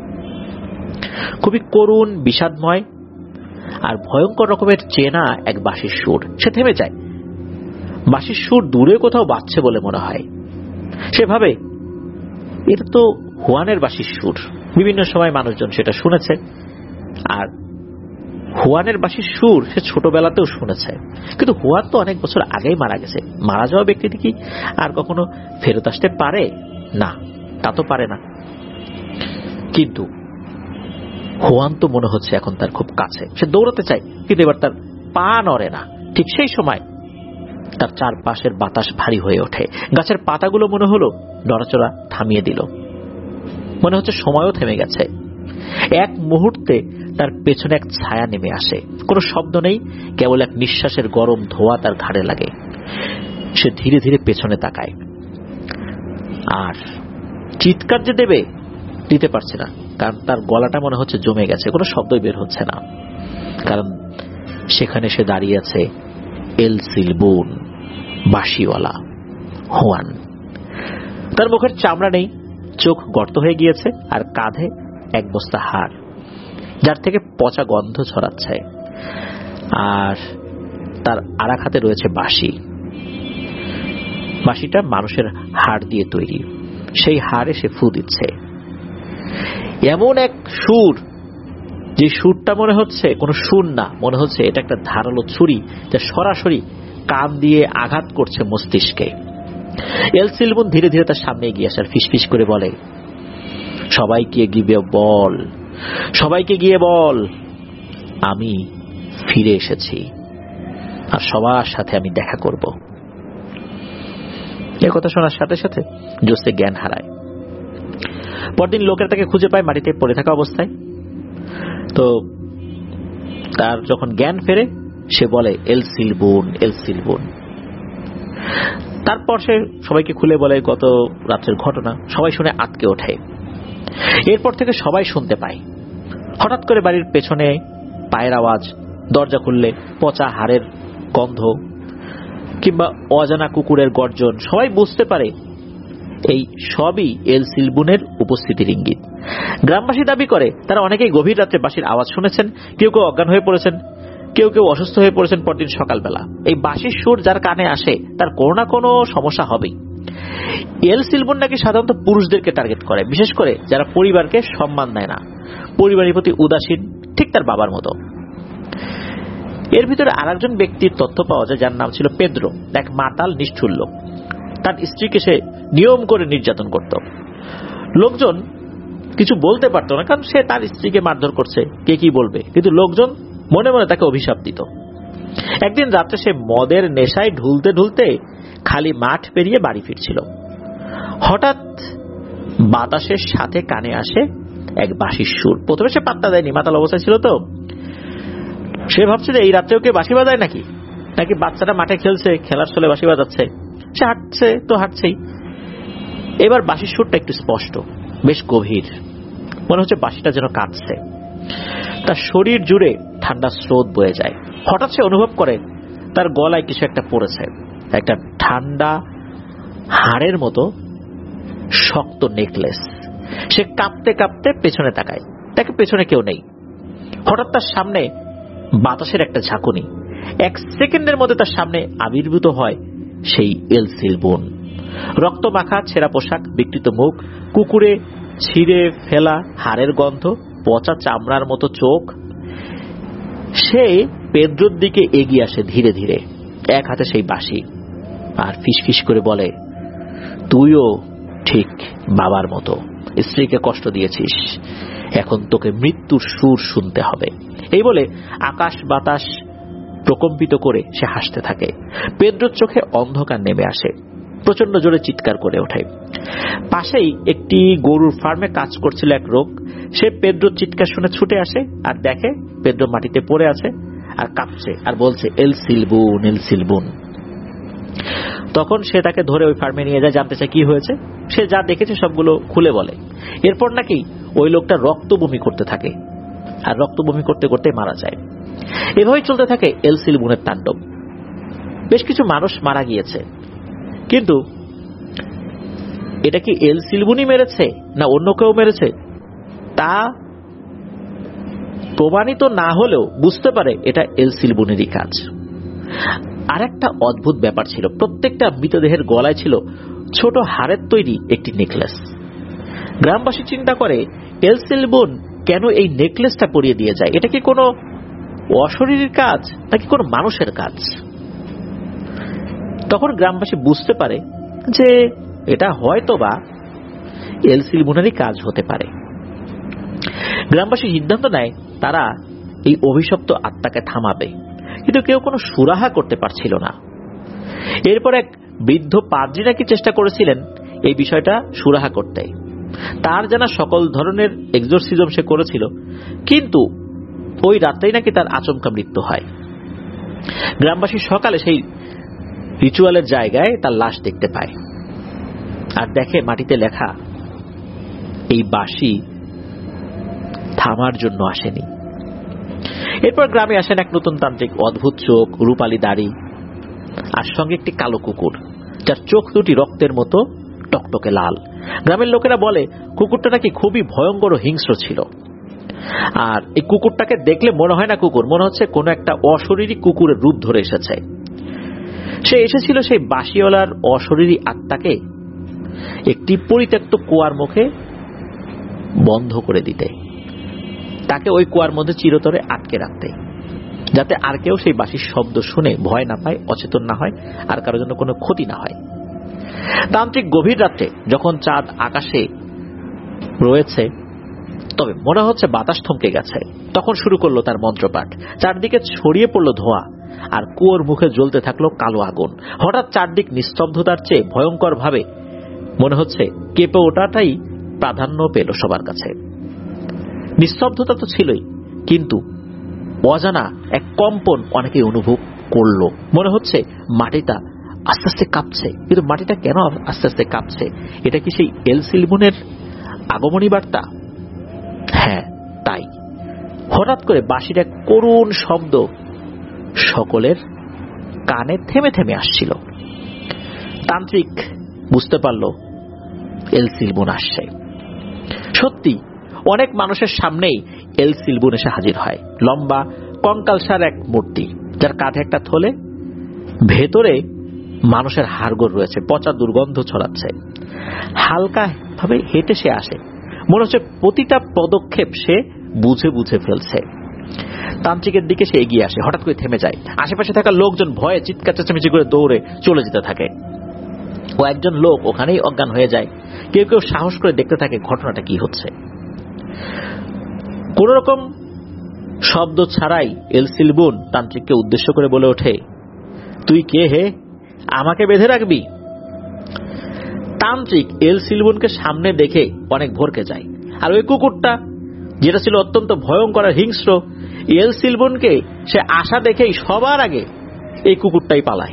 খুবই করুণ, বিষাদময় আর ভয়ঙ্কর রকমের চেনা এক বাঁশির সুর। সে থেমে যায়। বাঁশির সুর দূরে কোথাও বাজছে বলে মনে হয়। সেভাবে এটা তো হুয়ানের বাঁশির সুর। বিভিন্ন সময় মানুষজন সেটা শুনেছে, আর হুয়ানের বাঁশির সুর সে ছোটবেলাতেও শুনেছে, কিন্তু হুয়ান তো অনেক বছর আগেই মারা গেছে। মারা যাওয়া ব্যক্তিটি কি আর কখনো ফেরত আসতে পারে? না, তা তো পারে না। কিন্তু হুয়ান তো মনে হচ্ছে এখন তার খুব কাছে। সে দৌড়াতে চায়, কিন্তু এবার তার পা নড়ে না। ঠিক সেই সময় তার চারপাশের বাতাস ভারী হয়ে ওঠে। গাছের পাতাগুলো মনে হলো নড়াচড়া থামিয়ে দিল। মনে হচ্ছে সময়ও থেমে গেছে। এক মুহূর্তে তার পেছনে এক ছায়া নেমে আসে। কোনো শব্দ নেই, কেবল এক নিঃশ্বাসের গরম ধোঁয়া তার ঘাড়ে লাগে। সে ধীরে ধীরে পেছনে তাকায়, আর চিৎকার যে দেবে দিতে পারছে না, কারণ তার গলাটা মনে হচ্ছে জমে গেছে। কোনো শব্দই বের হচ্ছে না, কারণ সেখানে সে দাঁড়িয়ে আছে এল সিলবুন, বাঁশিওয়ালা হুয়ান। তার মুখের চামড়া নেই, চোখ গর্ত হয়ে গিয়েছে, আর কাঁধে এক বস্তা হাড়, যার থেকে পচা গন্ধ ছড়াচ্ছে। আর তার আরেক হাতে রয়েছে বাঁশি। বাঁশিটা মানুষের হাড় দিয়ে তৈরি। সেই হাড়ে সে ফু দিচ্ছে। এমন এক সুর, যে সুরটা মনে হচ্ছে কোনো সুর না, মনে হচ্ছে এটা একটা ধারালো ছুরি যা সরাসরি কান দিয়ে আঘাত করছে মস্তিষ্কে। এল সিলবুন ধীরে ধীরে তার সামনে এগিয়ে আসার ফিসফিস করে বলে, সবাইকে গিয়ে বল, সবাইকে গিয়ে বল আমি ফিরে এসেছি, আর সবার সাথে আমি দেখা করব। এই কথা শোনার সাথে সাথে জোসে জ্ঞান হারায়। পরদিন লোকের তাকে খুঁজে পায় মাটিতে পড়ে থাকা অবস্থায়। তো তার যখন জ্ঞান ফেরে, সে বলে এল সিলবুন, এল সিলবুন। তারপর সে সবাইকে খুলে বলে গত রাত্রের ঘটনা। সবাই শুনে আটকে ওঠে। এরপর থেকে সবাই শুনতে পায়। হঠাৎ করে বাড়ির পেছনে পায়ের আওয়াজ, দরজা খুললে পচা হাড়ের গন্ধ, কিংবা অজানা কুকুরের গর্জন। সবাই বুঝতে পারে এই সবই এল সিলবুনের উপস্থিতির ইঙ্গিত। গ্রামবাসী দাবি করে তারা অনেকেই গভীর রাত্রে বাঁশির আওয়াজ শুনেছেন। কেউ কেউ অজ্ঞান হয়ে পড়েছেন, কেউ কেউ অসুস্থ হয়ে পড়েছেন পরদিন সকালবেলা। এই বাঁশির সুর যার কানে আসে তার কোনো না কোনো সমস্যা হবেই। এল সিলবুন নাকি সাধারণত পুরুষদেরকে টার্গেট করে, বিশেষ করে যারা পরিবারকে সম্মান দেয় না, পরিবারের প্রতি উদাসীন, ঠিক তার বাবার মতো। এর ভিতরে আরেকজন ব্যক্তির তথ্য পাওয়া যায়, যার নাম ছিল পেদ্রো। এক মাতাল নিষ্ঠুর লোক। তার স্ত্রীকে সে নিয়ম করে নির্যাতন করত। লোকজন কিছু বলতে পারত না, কারণ সে তার স্ত্রীকে মারধর করছে, কে কি বলবে। কিন্তু লোকজন মনে মনে তাকে অভিশাপ দিত। একদিন রাত্রে সে মদের নেশায় ঢুলতে ঢুলতে খালি মাঠ পেরিয়ে বাড়ি ফিরছিল। হঠাৎ বাতাসের সাথে কানে আসে এক বাঁশির সুর। প্রথমে সে পাত্তা দেয়নি, মাতাল অবস্থায় ছিল তো। সে ভাবছে যে এই রাত্রেও কে বাঁশি বাজায় নাকি, নাকি বাচ্চাটা মাঠে খেলছে, খেলার ছলে বাঁশি বাজাচ্ছে। সে হাঁটছে তো হাঁটছেই। এবার বাঁশির সুরটা একটু স্পষ্ট, বেশ গভীর, মনে হচ্ছে বাঁশিটা যেন কাঁদছে। তার শরীর জুড়ে ঠান্ডা স্রোত বয়ে যায়। হঠাৎ সে অনুভব করে তার গলায় কিছু একটা পড়েছে, একটা ঠান্ডা হাড়ের মতো শক্ত নেকলেস। সে কাঁপতে কাঁপতে পেছনে তাকায়, তাকে পেছনে কেউ নেই। হঠাৎ তার সামনে বাতাসের একটা ঝাঁকুনি। এক সেকেন্ডের মধ্যে তার সামনে আবির্ভূত হয় সেই এল সিলবুন। রক্ত মাখা ছেঁড়া পোশাক, বিকৃত মুখ, কুকুরে ছিঁড়ে ফেলা হাড়ের গন্ধ, পচা চামড়ার মতো চোখ। সে পেদ্রোর দিকে এগিয়ে আসে ধীরে ধীরে, এক হাতে সেই বাঁশি, আর ফিসফিস করে বলে, তুইও ঠিক বাবার মতো স্ত্রীকে কষ্ট দিয়েছিস, এখন তোকে মৃত্যুর সুর শুনতে হবে। এই বলে আকাশ বাতাস প্রকম্পিত করে সে হাসতে থাকে। পেদ্রোর চোখে অন্ধকার নেমে আসে, প্রচন্ড জোরে চিৎকার করে ওঠে। পাশেই একটি গরুর ফার্মে কাজ করছিল এক লোক। সে পেদ্রোর চিৎকার শুনে ছুটে আসে আর দেখে পেদ্রো মাটিতে পড়ে আছে আর কাঁপছে আর বলছে, এল সিলবুন, এল সিলবুন। তখন সে তাকে ধরে ওই ফার্মে নিয়ে যায়, জানতে চায় কি হয়েছে। সে যা দেখেছে সবগুলো খুলে বলে। এরপর নাকি ওই লোকটা রক্ত বমি করতে থাকে, আর রক্ত বমি করতে করতে মারা যায়। এভাবেই চলতে থাকে এল সিলবুনের তাণ্ডব। বেশ কিছু মানুষ মারা গিয়েছে, কিন্তু এটা কি এল সিলবুনই মেরেছে না অন্য কেউ মেরেছে তা প্রমাণিত না হলেও বুঝতে পারে এটা এল সিলবুনেরই কাজ। আরেকটা অদ্ভুত ব্যাপার ছিল, প্রত্যেকটা মৃতদেহের গলায় ছিল ছোট হাড়ের তৈরি একটি নেকলেস। গ্রামবাসী চিন্তা করে এল সিলবুন কেন এই নেকলেসটা পরিয়ে দিয়ে যায়। এটা কি কোনো অশরীরীর কাজ নাকি কোনো মানুষের কাজ? তখন গ্রামবাসী বুঝতে পারে যে এটা হয়তোবা এলসিলবুনেরই কাজ হতে পারে। গ্রামবাসী সিদ্ধান্ত নেয় তারা এই অভিশপ্ত আত্মাকে থামাবে, কিন্তু কেউ কোনো সুরাহা করতে পারছিল না। এরপর এক বৃদ্ধ পাদ্রী নাকি চেষ্টা করেছিলেন এই বিষয়টা সুরাহা করতে। তার জানা সকল ধরনের এক্সোরসিজম সে করেছিল, কিন্তু ওই রাতেই নাকি তার আচমকা মৃত্যু হয়। গ্রামবাসী সকালে সেই রিচুয়ালের জায়গায় তার লাশ দেখতে পায়, আর দেখে মাটিতে লেখা এই বাঁশি থামার জন্য আসেনি। এরপর গ্রামে আসেন এক নতুন তান্ত্রিক, অদ্ভুত চোখ, রূপালী দাড়ি, আর সঙ্গে একটি কালো কুকুর যার চোখ দুটি রক্তের মতো টকটকে লাল। গ্রামের লোকেরা বলে কুকুরটা নাকি খুবই ভয়ঙ্কর ও হিংস্র ছিল, আর এই কুকুরটাকে দেখলে মনে হয় না কুকুর, মনে হচ্ছে কোনো একটা অশরীরী কুকুরের রূপ ধরে এসেছে। সে এসেছিল সেই বাঁশিওয়ালার অশরীরী আত্মাকে একটি পরিত্যক্ত কুয়ার মুখে বন্ধ করে দিতে, তাকে ওই কুয়ার মধ্যে চিরতরে আটকে রাখতে, যাতে আর কেউ সেই বাঁশির শব্দ শুনে ভয় না পায়, অচেতন না হয়, আর কারোর জন্য কোনো ক্ষতি না হয়। তান্ত্রিক গভীর রাতে যখন চাঁদ আকাশে রয়েছে, তবে মনে হচ্ছে বাতাস থমকে গেছে, তখন শুরু করলো তার মন্ত্রপাঠ। চারদিকে ছড়িয়ে পড়লো ধোঁয়া, আর কুয়োর মুখে জ্বলতে থাকলো কালো আগুন। হঠাৎ চারদিক নিস্তব্ধতার চেয়ে ভয়ঙ্কর ভাবে মনে হচ্ছে কেঁপে ওঠাটাই প্রাধান্য পেল সবার কাছে। নিস্তব্ধতা তো ছিলই, কিন্তু অজানা এক কম্পন অনেকেই অনুভব করলো। মনে হচ্ছে মাটিটা আস্তে আস্তে কাঁপছে, কিন্তু মাটিটা কেন আস্তে আস্তে কাঁপছে? এটা কি সেই এলসিলবুনের আগমনী বার্তা? হ্যাঁ, তাই। হঠাৎ করে বাঁশির এক করুণ শব্দ সকলের কানে থেমে থেমে আসছিল। তান্ত্রিক বুঝতে পারল এলসিলবুন আসছে। সত্যি অনেক মানুষের সামনেই এলসিলবুন এসে হাজির হয়। লম্বা কঙ্কালসার এক মূর্তি, যার কাঁধে একটা থলে, ভেতরে মানুষের হাড়গোড় রয়েছে, পচা দুর্গন্ধ ছড়াচ্ছে। হালকা ভাবে হেঁটে সে আসে, মনে হচ্ছে প্রতিটা পদক্ষেপ সে বুঝে বুঝে ফেলছে। তান্ত্রিকের দিকে সে এগিয়ে আসে, হঠাৎ করে থেমে যায়। আশেপাশে থাকা লোকজন ভয়ে চিৎকার চেঁচামেচি করে দৌড়ে চলে যেতে থাকে। ও একজন লোক ওখানেই অজ্ঞান হয়ে যায়। কেউ কেউ সাহস করে দেখতে থাকে ঘটনাটা কি হচ্ছে। কোন রকম শব্দ ছাড়াই এলসিলবুন তান্ত্রিককে উদ্দেশ্য করে বলে ওঠে, তুই কে হে, আমাকে বেঁধে রাখবি? তান্ত্রিক এলসিলবুনকে সামনে দেখে অনেক ভরকে যায়, আর ওই কুকুরটা যেটা ছিল অত্যন্ত ভয়ঙ্কর আর হিংস্র, এলসিলবুনকে সে আশা দেখেই সবার আগে এই কুকুরটাই পালায়।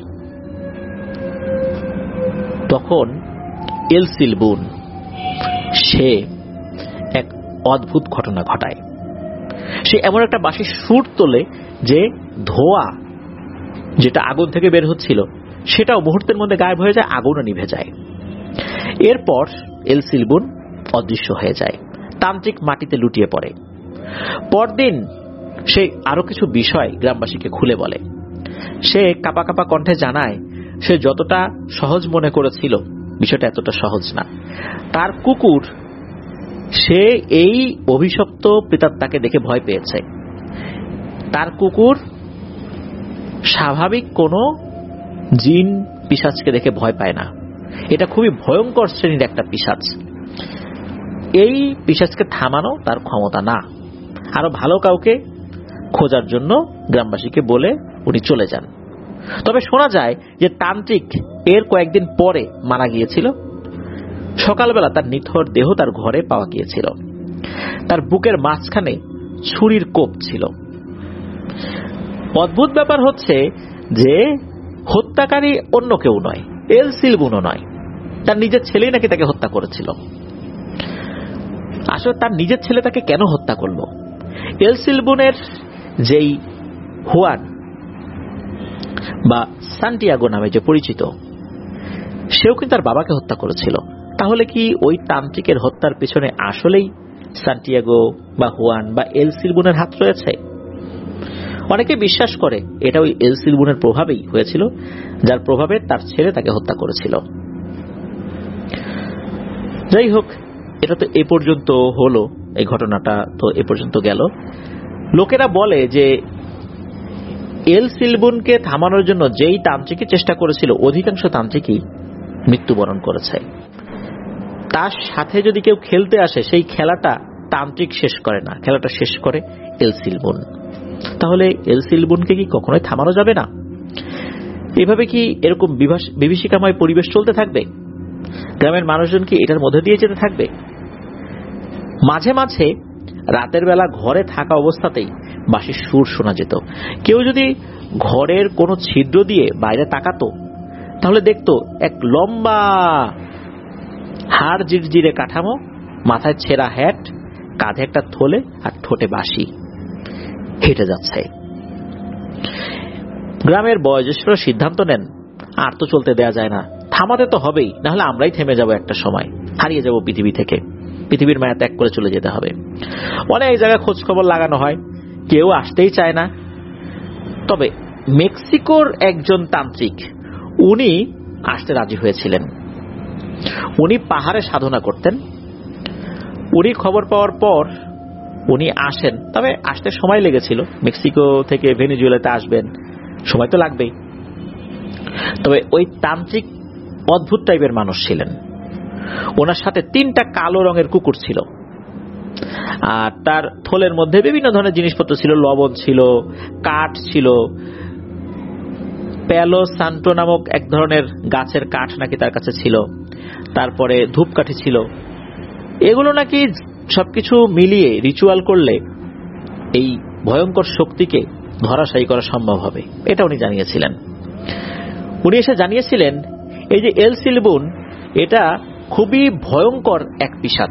তখন এলসিলবুন সে এক অদ্ভুত ঘটনা ঘটায়। সে এমন একটা বাঁশির সুর তোলে যে ধোঁয়া যেটা আগুন থেকে বের হচ্ছিল সেটাও মুহূর্তের মধ্যে গায়েব হয়ে যায়, আগুনও নিভে যায়। এরপর এলসিলবুন অদৃশ্য হয়ে যায়। তান্ত্রিক মাটিতে লুটিয়ে পড়ে। পরদিন সে আরো কিছু বিষয় গ্রামবাসীকে খুলে বলে। সে কাঁপা কাঁপা কণ্ঠে জানায় সে যতটা সহজ মনে করেছিল বিষয়টা এতটা সহজ না। তার কুকুর, সে এই অভিশপ্ত প্রেতাত্মাকে দেখে ভয় পেয়েছে। তার কুকুর স্বাভাবিক কোনো জিন পিশাচকে দেখে ভয় পায় না। এটা খুবই ভয়ঙ্কর শ্রেণীর একটা পিশাচ। এই পিশাচকে থামানো তার ক্ষমতা না। আরো ভালো কাউকে খোঁজার জন্য গ্রামবাসীকে বলে উনি চলে যান। তবে শোনা যায় যে তান্ত্রিক এর কয়েকদিন পরে মারা গিয়েছিল। সকালবেলা তার নিথর দেহ তার ঘরে পাওয়া গিয়েছিল। তার বুকের মাঝখানে ছুরির কোপ ছিল। অদ্ভুত ব্যাপার হচ্ছে যে হত্যাকারী অন্য কেউ নয়, এলসিলবুনও নয়। তার নিজের ছেলেই নাকি তাকে হত্যা করেছিল। আসলে তার নিজের ছেলে তাকে কেন হত্যা করলো? এলসিলবুনের যেই হুয়ান বা সান্টিয়াগো নামে যে পরিচিত, সেও কিন্তু তার বাবাকে হত্যা করেছিল। তাহলে কি ওই তান্ত্রিকের হত্যার পেছনে আসলেই সান্টিয়াগো বা হুয়ান বা এলসিলবুনের হাত রয়েছে? অনেকে বিশ্বাস করে এটা ওই এলসিলবুনের প্রভাবেই হয়েছিল, যার প্রভাবে তার ছেলে তাকে হত্যা করেছিল। যাই হোক, এটা তো এ পর্যন্ত হলো, এই ঘটনাটা তো এ পর্যন্ত গেল। লোকেরা বলে যে এল সিলবুনকে থামানোর জন্য যেই তান্ত্রিকই চেষ্টা করেছিল অধিকাংশ তান্ত্রিকই মৃত্যুবরণ করেছে। তার সাথে যদি কেউ খেলতে আসে সেই খেলাটা তান্ত্রিক শেষ করে না, খেলাটা শেষ করে এল সিলবুন। তাহলে এল সিলবুনকে কি কখনোই থামানো যাবে না? এভাবে কি এরকম বিভীষিকাময় পরিবেশ চলতে থাকবে? গ্রামের মানুষজন কি এটার মধ্যে দিয়ে যেতে থাকবে? মাঝে মাঝে রাতের বেলা ঘরে থাকা অবস্থাতেই বাঁশির সুর শোনা যেত। কেউ যদি ঘরের কোনো ছিদ্র দিয়ে বাইরে তাকাতো তাহলে দেখতো এক লম্বা হাড় জিরজিরে কাঠামো, মাথায় ছেঁড়া হ্যাট, কাঁধে একটা থলে আর ঠোঁটে বাঁশি, হেঁটে যাচ্ছে। গ্রামের বয়োজ্যেষ্ঠরা সিদ্ধান্ত নেন আর তো চলতে দেয়া যায় না, থামাতে তো হবেই, নাহলে আমরাই থেমে যাব, একটা সময় হারিয়ে যাব পৃথিবী থেকে, পৃথিবীর মায়া ত্যাগ করে চলে যেতে হবে। অনেক জায়গায় খোঁজ খবর লাগানো হয়, কেউ আসতেই চায় না। তবে মেক্সিকোর একজন তান্ত্রিক উনি আসতে রাজি হয়েছিলেন। উনি পাহাড়ে সাধনা করতেন। উনি খবর পাওয়ার পর উনি আসেন, তবে আসতে সময় লেগেছিল। মেক্সিকো থেকে ভেনেজুয়েলাতে আসবেন, সময় তো লাগবেই। তবে ওই তান্ত্রিক অদ্ভুত টাইপের মানুষ ছিলেন। ওনার সাথে 3টা কালো রঙের কুকুর ছিল, আর তার থলের মধ্যে বিভিন্ন ধরনের জিনিসপত্র ছিল, লবণ ছিল, কাঠ ছিল, প্যালো সান্টো নামক এক ধরনের গাছের কাঠ নাকি তার কাছে ছিল, তারপরে ধূপকাঠি ছিল। এগুলো নাকি সবকিছু মিলিয়ে রিচুয়াল করলে এই ভয়ঙ্কর শক্তিকে ধরাশায়ী করা সম্ভব হবে, এটা উনি জানিয়েছিলেন। উনি এসে জানিয়েছিলেন এই যে এল সিলবুন এটা খুবই ভয়ঙ্কর এক পিশাচ,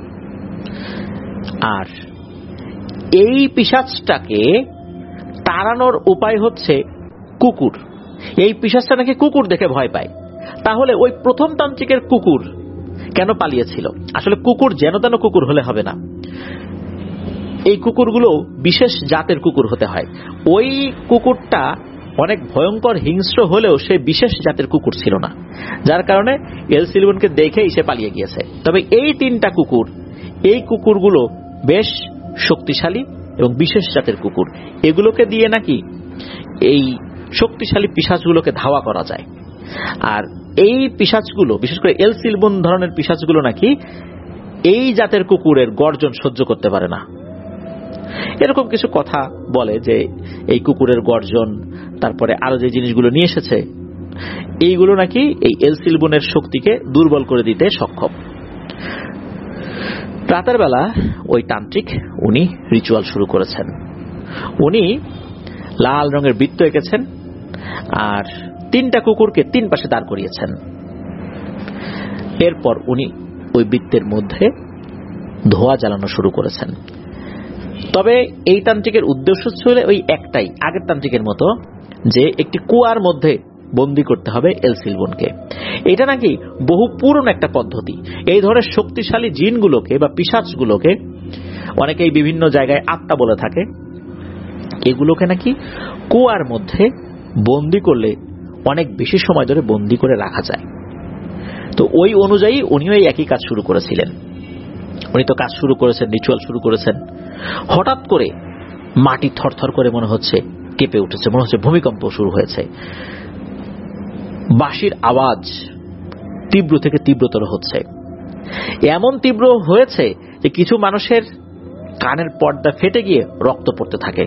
আর এই পিশাচটাকে তাড়ানোর উপায় হচ্ছে কুকুর। এই পিশাচটা নাকি কুকুর দেখে ভয় পায়। তাহলে ওই প্রথম তান্ত্রিকের কুকুর কেন পালিয়েছিল? আসলে কুকুর যেন তেন কুকুর হলে হবে না, এই কুকুরগুলো বিশেষ জাতের কুকুর হতে হয়। ওই কুকুরটা অনেক ভয়ঙ্কর হিংস্র হলেও সে বিশেষ জাতের কুকুর ছিল না, যার কারণে এল সিলবুনকে দেখেই সে পালিয়ে গিয়েছে। তবে এই 3টা কুকুর, এই কুকুরগুলো বেশ শক্তিশালী এবং বিশেষ জাতের কুকুর। এগুলোকে দিয়ে নাকি এই শক্তিশালী পিশাচগুলোকে ধাওয়া করা যায়। আর এই পিশাচগুলো, বিশেষ করে এল সিলবুন ধরনের পিশাচগুলো নাকি এই জাতের কুকুরের গর্জন সহ্য করতে পারে না। এরকম কিছু কথা বলে যে এই কুকুরের গর্জন, তারপরে আরো যে জিনিসগুলো নিয়ে এসেছে, এইগুলো নাকি এই এল সিলবুনের শক্তিকে দুর্বল করে দিতে সক্ষম। রাতের বেলা ওই তান্ত্রিক উনি রিচুয়াল শুরু করেছেন। উনি লাল রঙের বৃত্ত এঁকেছেন আর 3টা কুকুরকে 3 পাশে দাঁড় করিয়েছেন। এরপর উনি ওই বৃত্তের মধ্যে ধোঁয়া জ্বালানো শুরু করেছেন। তবে এই তান্ত্রিকের উদ্দেশ্য ছিল ওই একটাই, আগের তান্ত্রিকের মতো, যে একটি কুয়ার মধ্যে বন্দী করতে হবে এল সিলবুনকে। এটা নাকি বহু পুরনো একটা পদ্ধতি। এই ধরনের শক্তিশালী জিনগুলোকে বা পিশাচগুলোকে অনেকেই বিভিন্ন জায়গায় আত্মা বলে থাকে। এগুলোকে নাকি কুয়ার মধ্যে বন্দী করলে অনেক বেশি সময় ধরে বন্দী করে রাখা যায়। তো ওই অনুযায়ী উনিও এই একই কাজ শুরু করেছিলেন। উনি তো কাজ শুরু করেছেন, রিচুয়াল শুরু করেছেন। হঠাৎ করে মাটি থরথর করে মনে হচ্ছে কেঁপে উঠেছে, মনে হচ্ছে ভূমিকম্প শুরু হয়েছে। বাঁশির আওয়াজ তীব্র থেকে তীব্রতর হচ্ছে, এমন তীব্র হয়েছে যে কিছু মানুষের কানের পর্দা ফেটে গিয়ে রক্ত পড়তে থাকে।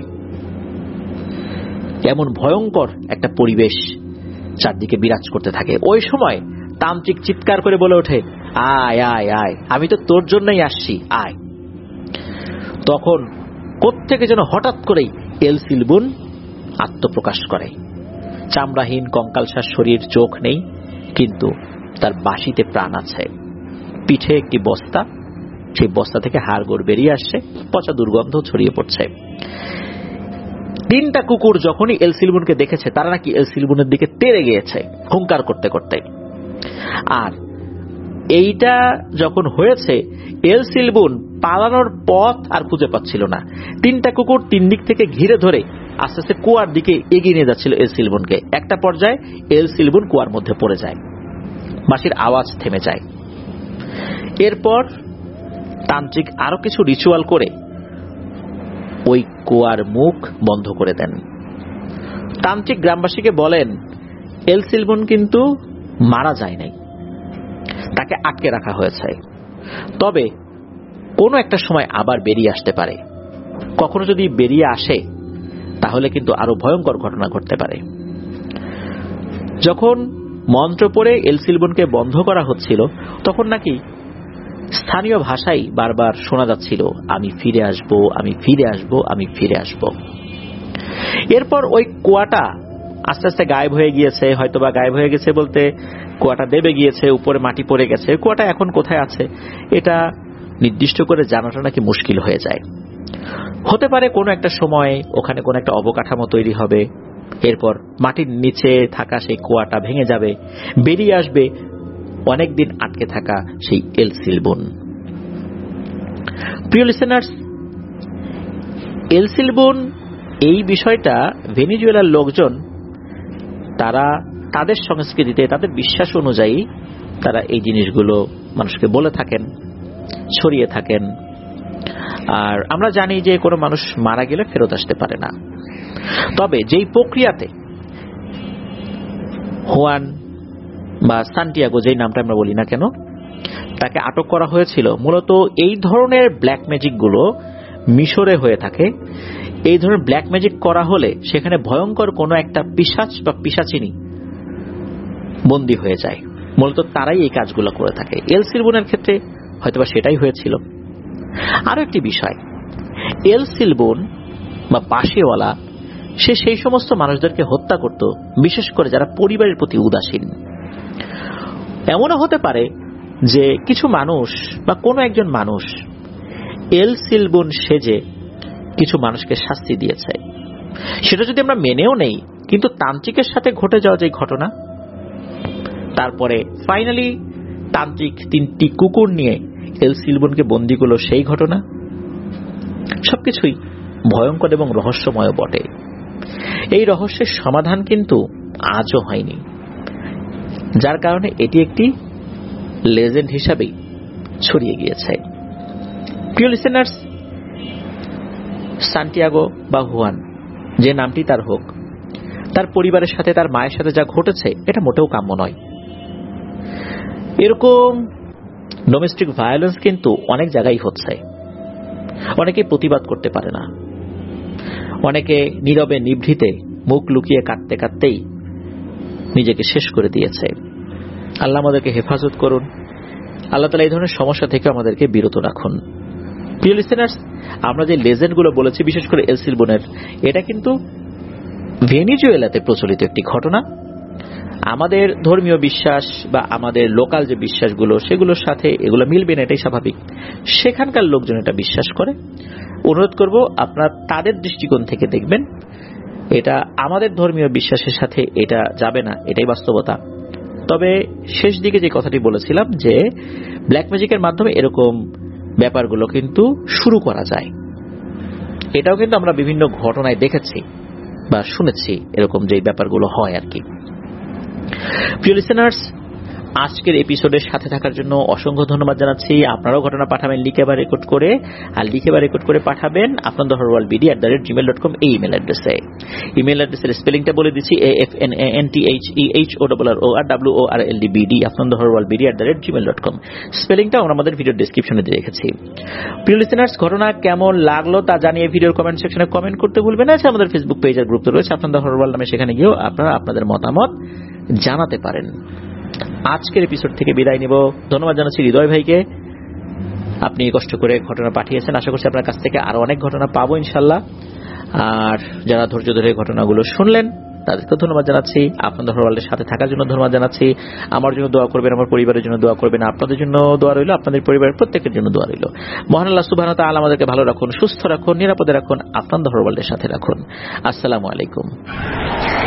এমন ভয়ঙ্কর একটা পরিবেশ চারদিকে বিরাজ করতে থাকে। ওই সময় তান্ত্রিক চিৎকার করে বলে ওঠে, আয় আয় আয়, আমি তো তোর জন্যই আসছি, আয়। তখন কোত্থেকে যেন হঠাৎ করেই এল সিলবুন আত্মপ্রকাশ করে। চামড়াহীন কঙ্কালসার শরীর, চোখ নেই, কিন্তু তার বাঁশিতে প্রাণ আছে। পিঠে একটি বস্তা, সেই বস্তা থেকে হাড়গোড় বেরিয়ে আসছে, পচা দুর্গন্ধ ছড়িয়ে পড়ছে। 3টা কুকুর যখনই এল সিলবুনকে দেখেছে তারা নাকি এল সিলবুনের দিকে তেড়ে গিয়েছে হুঙ্কার করতে করতে। আর এইটা যখন হয়েছে, এল সিলবুন পালানোর পথ আর খুঁজে পাচ্ছিল না। 3টা কুকুর 3 দিক থেকে ঘিরে ধরে আস্তে আস্তে কুয়ার দিকে এগিয়ে নিয়ে যাচ্ছিল এল সিলবুনকে। একটা পর্যায়ে এল সিলবুন কুয়ার মধ্যে পড়ে যায়, বাঁশির আওয়াজ থেমে যায়। এরপর তান্ত্রিক আরো কিছু রিচুয়াল করে ওই কুয়ার মুখ বন্ধ করে দেন। তান্ত্রিক গ্রামবাসীকে বলেন এল সিলবুন কিন্তু মারা যায় নাই, তাকে আটকে রাখা হয়েছে, তবে কোনো একটা সময় আবার বেরিয়ে আসতে পারে। কখনো যদি বেরিয়ে আসে তাহলে কিন্তু আরো ভয়ঙ্কর ঘটনা ঘটতে পারে। যখন মন্ত্র পড়ে এল সিলবুনকে বন্ধ করা হচ্ছিল তখন নাকি স্থানীয় ভাষায় বারবার শোনা যাচ্ছিল, আমি ফিরে আসব, আমি ফিরে আসব, আমি ফিরে আসব। এরপর ওই কুয়াটা আস্তে আস্তে গায়েব হয়ে গিয়েছে, হয়তোবা গায়েব হয়ে গেছে বলতে কুয়াটা দেবে গিয়েছে, উপরে মাটি পড়ে গেছে। কুয়াটা এখন কোথায় আছে এটা নির্দিষ্ট করে জানাটা নাকি মুশকিল হয়ে যায়। হতে পারে কোনো একটা সময় ওখানে কোনো একটা অবকাঠামো তৈরি হবে, এরপর মাটির নিচে থাকা সেই কুয়াটা ভেঙে যাবে, বেরিয়ে আসবে অনেকদিন আটকে থাকা সেই এল সিলবুন। প্রিয় লিসেনার্স, এল সিলবুন এই বিষয়টা ভেনেজুয়েলার লোকজন তারা তাদের সংস্কৃতিতে তাদের বিশ্বাস অনুযায়ী তারা এই জিনিসগুলো মানুষকে বলে থাকেন, ছড়িয়ে থাকেন। আর আমরা জানি যে কোনো মানুষ মারা গেলে ফেরত আসতে পারে না, তবে যেই প্রক্রিয়াতে হুয়ান বা সান্টিয়াগো, যেই নামটা আমরা বলি না কেন, তাকে আটক করা হয়েছিল, মূলত এই ধরনের ব্ল্যাক ম্যাজিক গুলো মিশরে হয়ে থাকে। এই ধরনের ব্ল্যাক ম্যাজিক করা হলে সেখানে ভয়ঙ্কর কোনো একটা পিশাচ বা পিশাচিনী বন্দী হয়ে যায়, মূলত তারাই এই কাজগুলো করে থাকে। এল সিলবুনের ক্ষেত্রে হয়তোবা সেটাই হয়েছিল। আরো একটি বিষয়, এল সিলবুন বা বাঁশিওয়ালা সে সেই সমস্ত মানুষদেরকে হত্যা করত, বিশেষ করে যারা পরিবারের প্রতি উদাসীন। এমনও হতে পারে যে কিছু মানুষ বা কোনো একজন মানুষ এল সিলবুন সেজে কিছু মানুষকে শাস্তি দিয়েছে। সেটা যদি আমরা মেনেও নেই, কিন্তু তান্ত্রিকের সাথে ঘটে যাওয়া যে ঘটনা, তারপরে ফাইনালি তান্ত্রিক 3টি কুকুর নিয়ে এল সিলবুনকে বন্দী করল, সেই ঘটনা, সবকিছুই ভয়ঙ্কর এবং রহস্যময় বটে। এই রহস্যের সমাধান কিন্তু আজও হয়নি, যার কারণে এটি একটি লেজেন্ড হিসাবেই ছড়িয়ে গিয়েছে। প্রিয় লিসেনার্স, সান্টিয়াগো বা হুয়ান, যে নামটি তার হোক, তার পরিবারের সাথে, তার মায়ের সাথে যা ঘটেছে এটা মোটেও কাম্য নয়। এরকম ডোমেস্টিক ভায়োলেন্স কিন্তু অনেক জায়গায় হচ্ছে। অনেকে প্রতিবাদ করতে পারে না, অনেকে নীরবে নিভৃতে মুখ লুকিয়ে কাঁদতে কাঁদতেই নিজেকে শেষ করে দিয়েছে। আল্লাহ আমাদেরকে হেফাজত করুন, আল্লাহ তাআলা এই ধরনের সমস্যা থেকে আমাদেরকে বিরত রাখুন। প্রিয় লিসেনার্স, আমরা যে লেজেন্ডগুলো বলেছি, বিশেষ করে এল সিলবুনের, এটা কিন্তু ভেনেজুয়েলাতে প্রচলিত একটি ঘটনা। আমাদের ধর্মীয় বিশ্বাস বা আমাদের লোকাল যে বিশ্বাসগুলো, সেগুলোর সাথে এগুলো মিলবে না, এটাই স্বাভাবিক। সেখানকার লোকজন এটা বিশ্বাস করে। অনুরোধ করব আপনারা তাদের দৃষ্টিকোণ থেকে দেখবেন, এটা আমাদের ধর্মীয় বিশ্বাসের সাথে এটা যাবে না, এটাই বাস্তবতা। তবে শেষ দিকে যে কথাটি বলেছিলাম যে ব্ল্যাক ম্যাজিকের মাধ্যমে এরকম ব্যাপারগুলো কিন্তু শুরু করা যায়, এটাও কিন্তু আমরা বিভিন্ন ঘটনায় দেখেছি বা শুনেছি, এরকম যে ব্যাপারগুলো হয় আর কি। প্রিয় লিসেনার্স, আজকের এপিসোডের সাথে থাকার জন্য অসংখ্য ধন্যবাদ জানাচ্ছি। আপনারাও ঘটনা পাঠাবেন লিখে বা রেকর্ড করে, আর লিখে বা রেকর্ড করে পাঠাবেন afnandaharwalbd@gmail.com এই ইমেল অ্যাড্রেসে। ইমেল অ্যাড্রেসের স্পেলিংটা বলে দিচ্ছি, AFNANTHEHORRWORLDBD afnandaharwalbd@gmail.com। স্পেলিংটা আমরা আমাদের ভিডিও ডেসক্রিপশনে দিয়ে রেখেছি। প্রিয় লিসেনার্স, ঘটনা কেমন লাগলো তা জানিয়ে ভিডিওর কমেন্ট সেকশনে কমেন্ট করতে ভুলবেন না। আমাদের ফেসবুক পেজ আর গ্রুপ তো রয়েছে আফনান দা হরর নামে, সেখানে গিয়েও আপনারা আপনাদের মতামত জানাতে পারেন। আজকের এপিসোড থেকে বিদায় নিব। ধন্যবাদ জানাচ্ছি হৃদয় ভাইকে, আপনি কষ্ট করে ঘটনা পাঠিয়েছেন। আশা করছি আপনার কাছ থেকে আরো অনেক ঘটনা পাবো ইনশাল্লাহ। আর যারা ধৈর্য ধরে ঘটনাগুলো শুনলেন তাদেরকে ধন্যবাদ জানাচ্ছি। আপনাদের হরওয়ার্ল্ডের সাথে থাকার জন্য ধন্যবাদ জানাচ্ছি। আমার জন্য দোয়া করবেন, আমার পরিবারের জন্য দোয়া করবেন, আপনাদের জন্য দোয়া রইল, আপনাদের পরিবারের প্রত্যেকের জন্য দোয়া রইল। মহান আল্লাহ সুবহানাহু ওয়া তাআলা আমাদেরকে ভালো রাখুন, সুস্থ রাখুন, নিরাপদে রাখুন, আপনাদের হরওয়ার্ল্ডের সাথে রাখুন। আসসালামু আলাইকুম।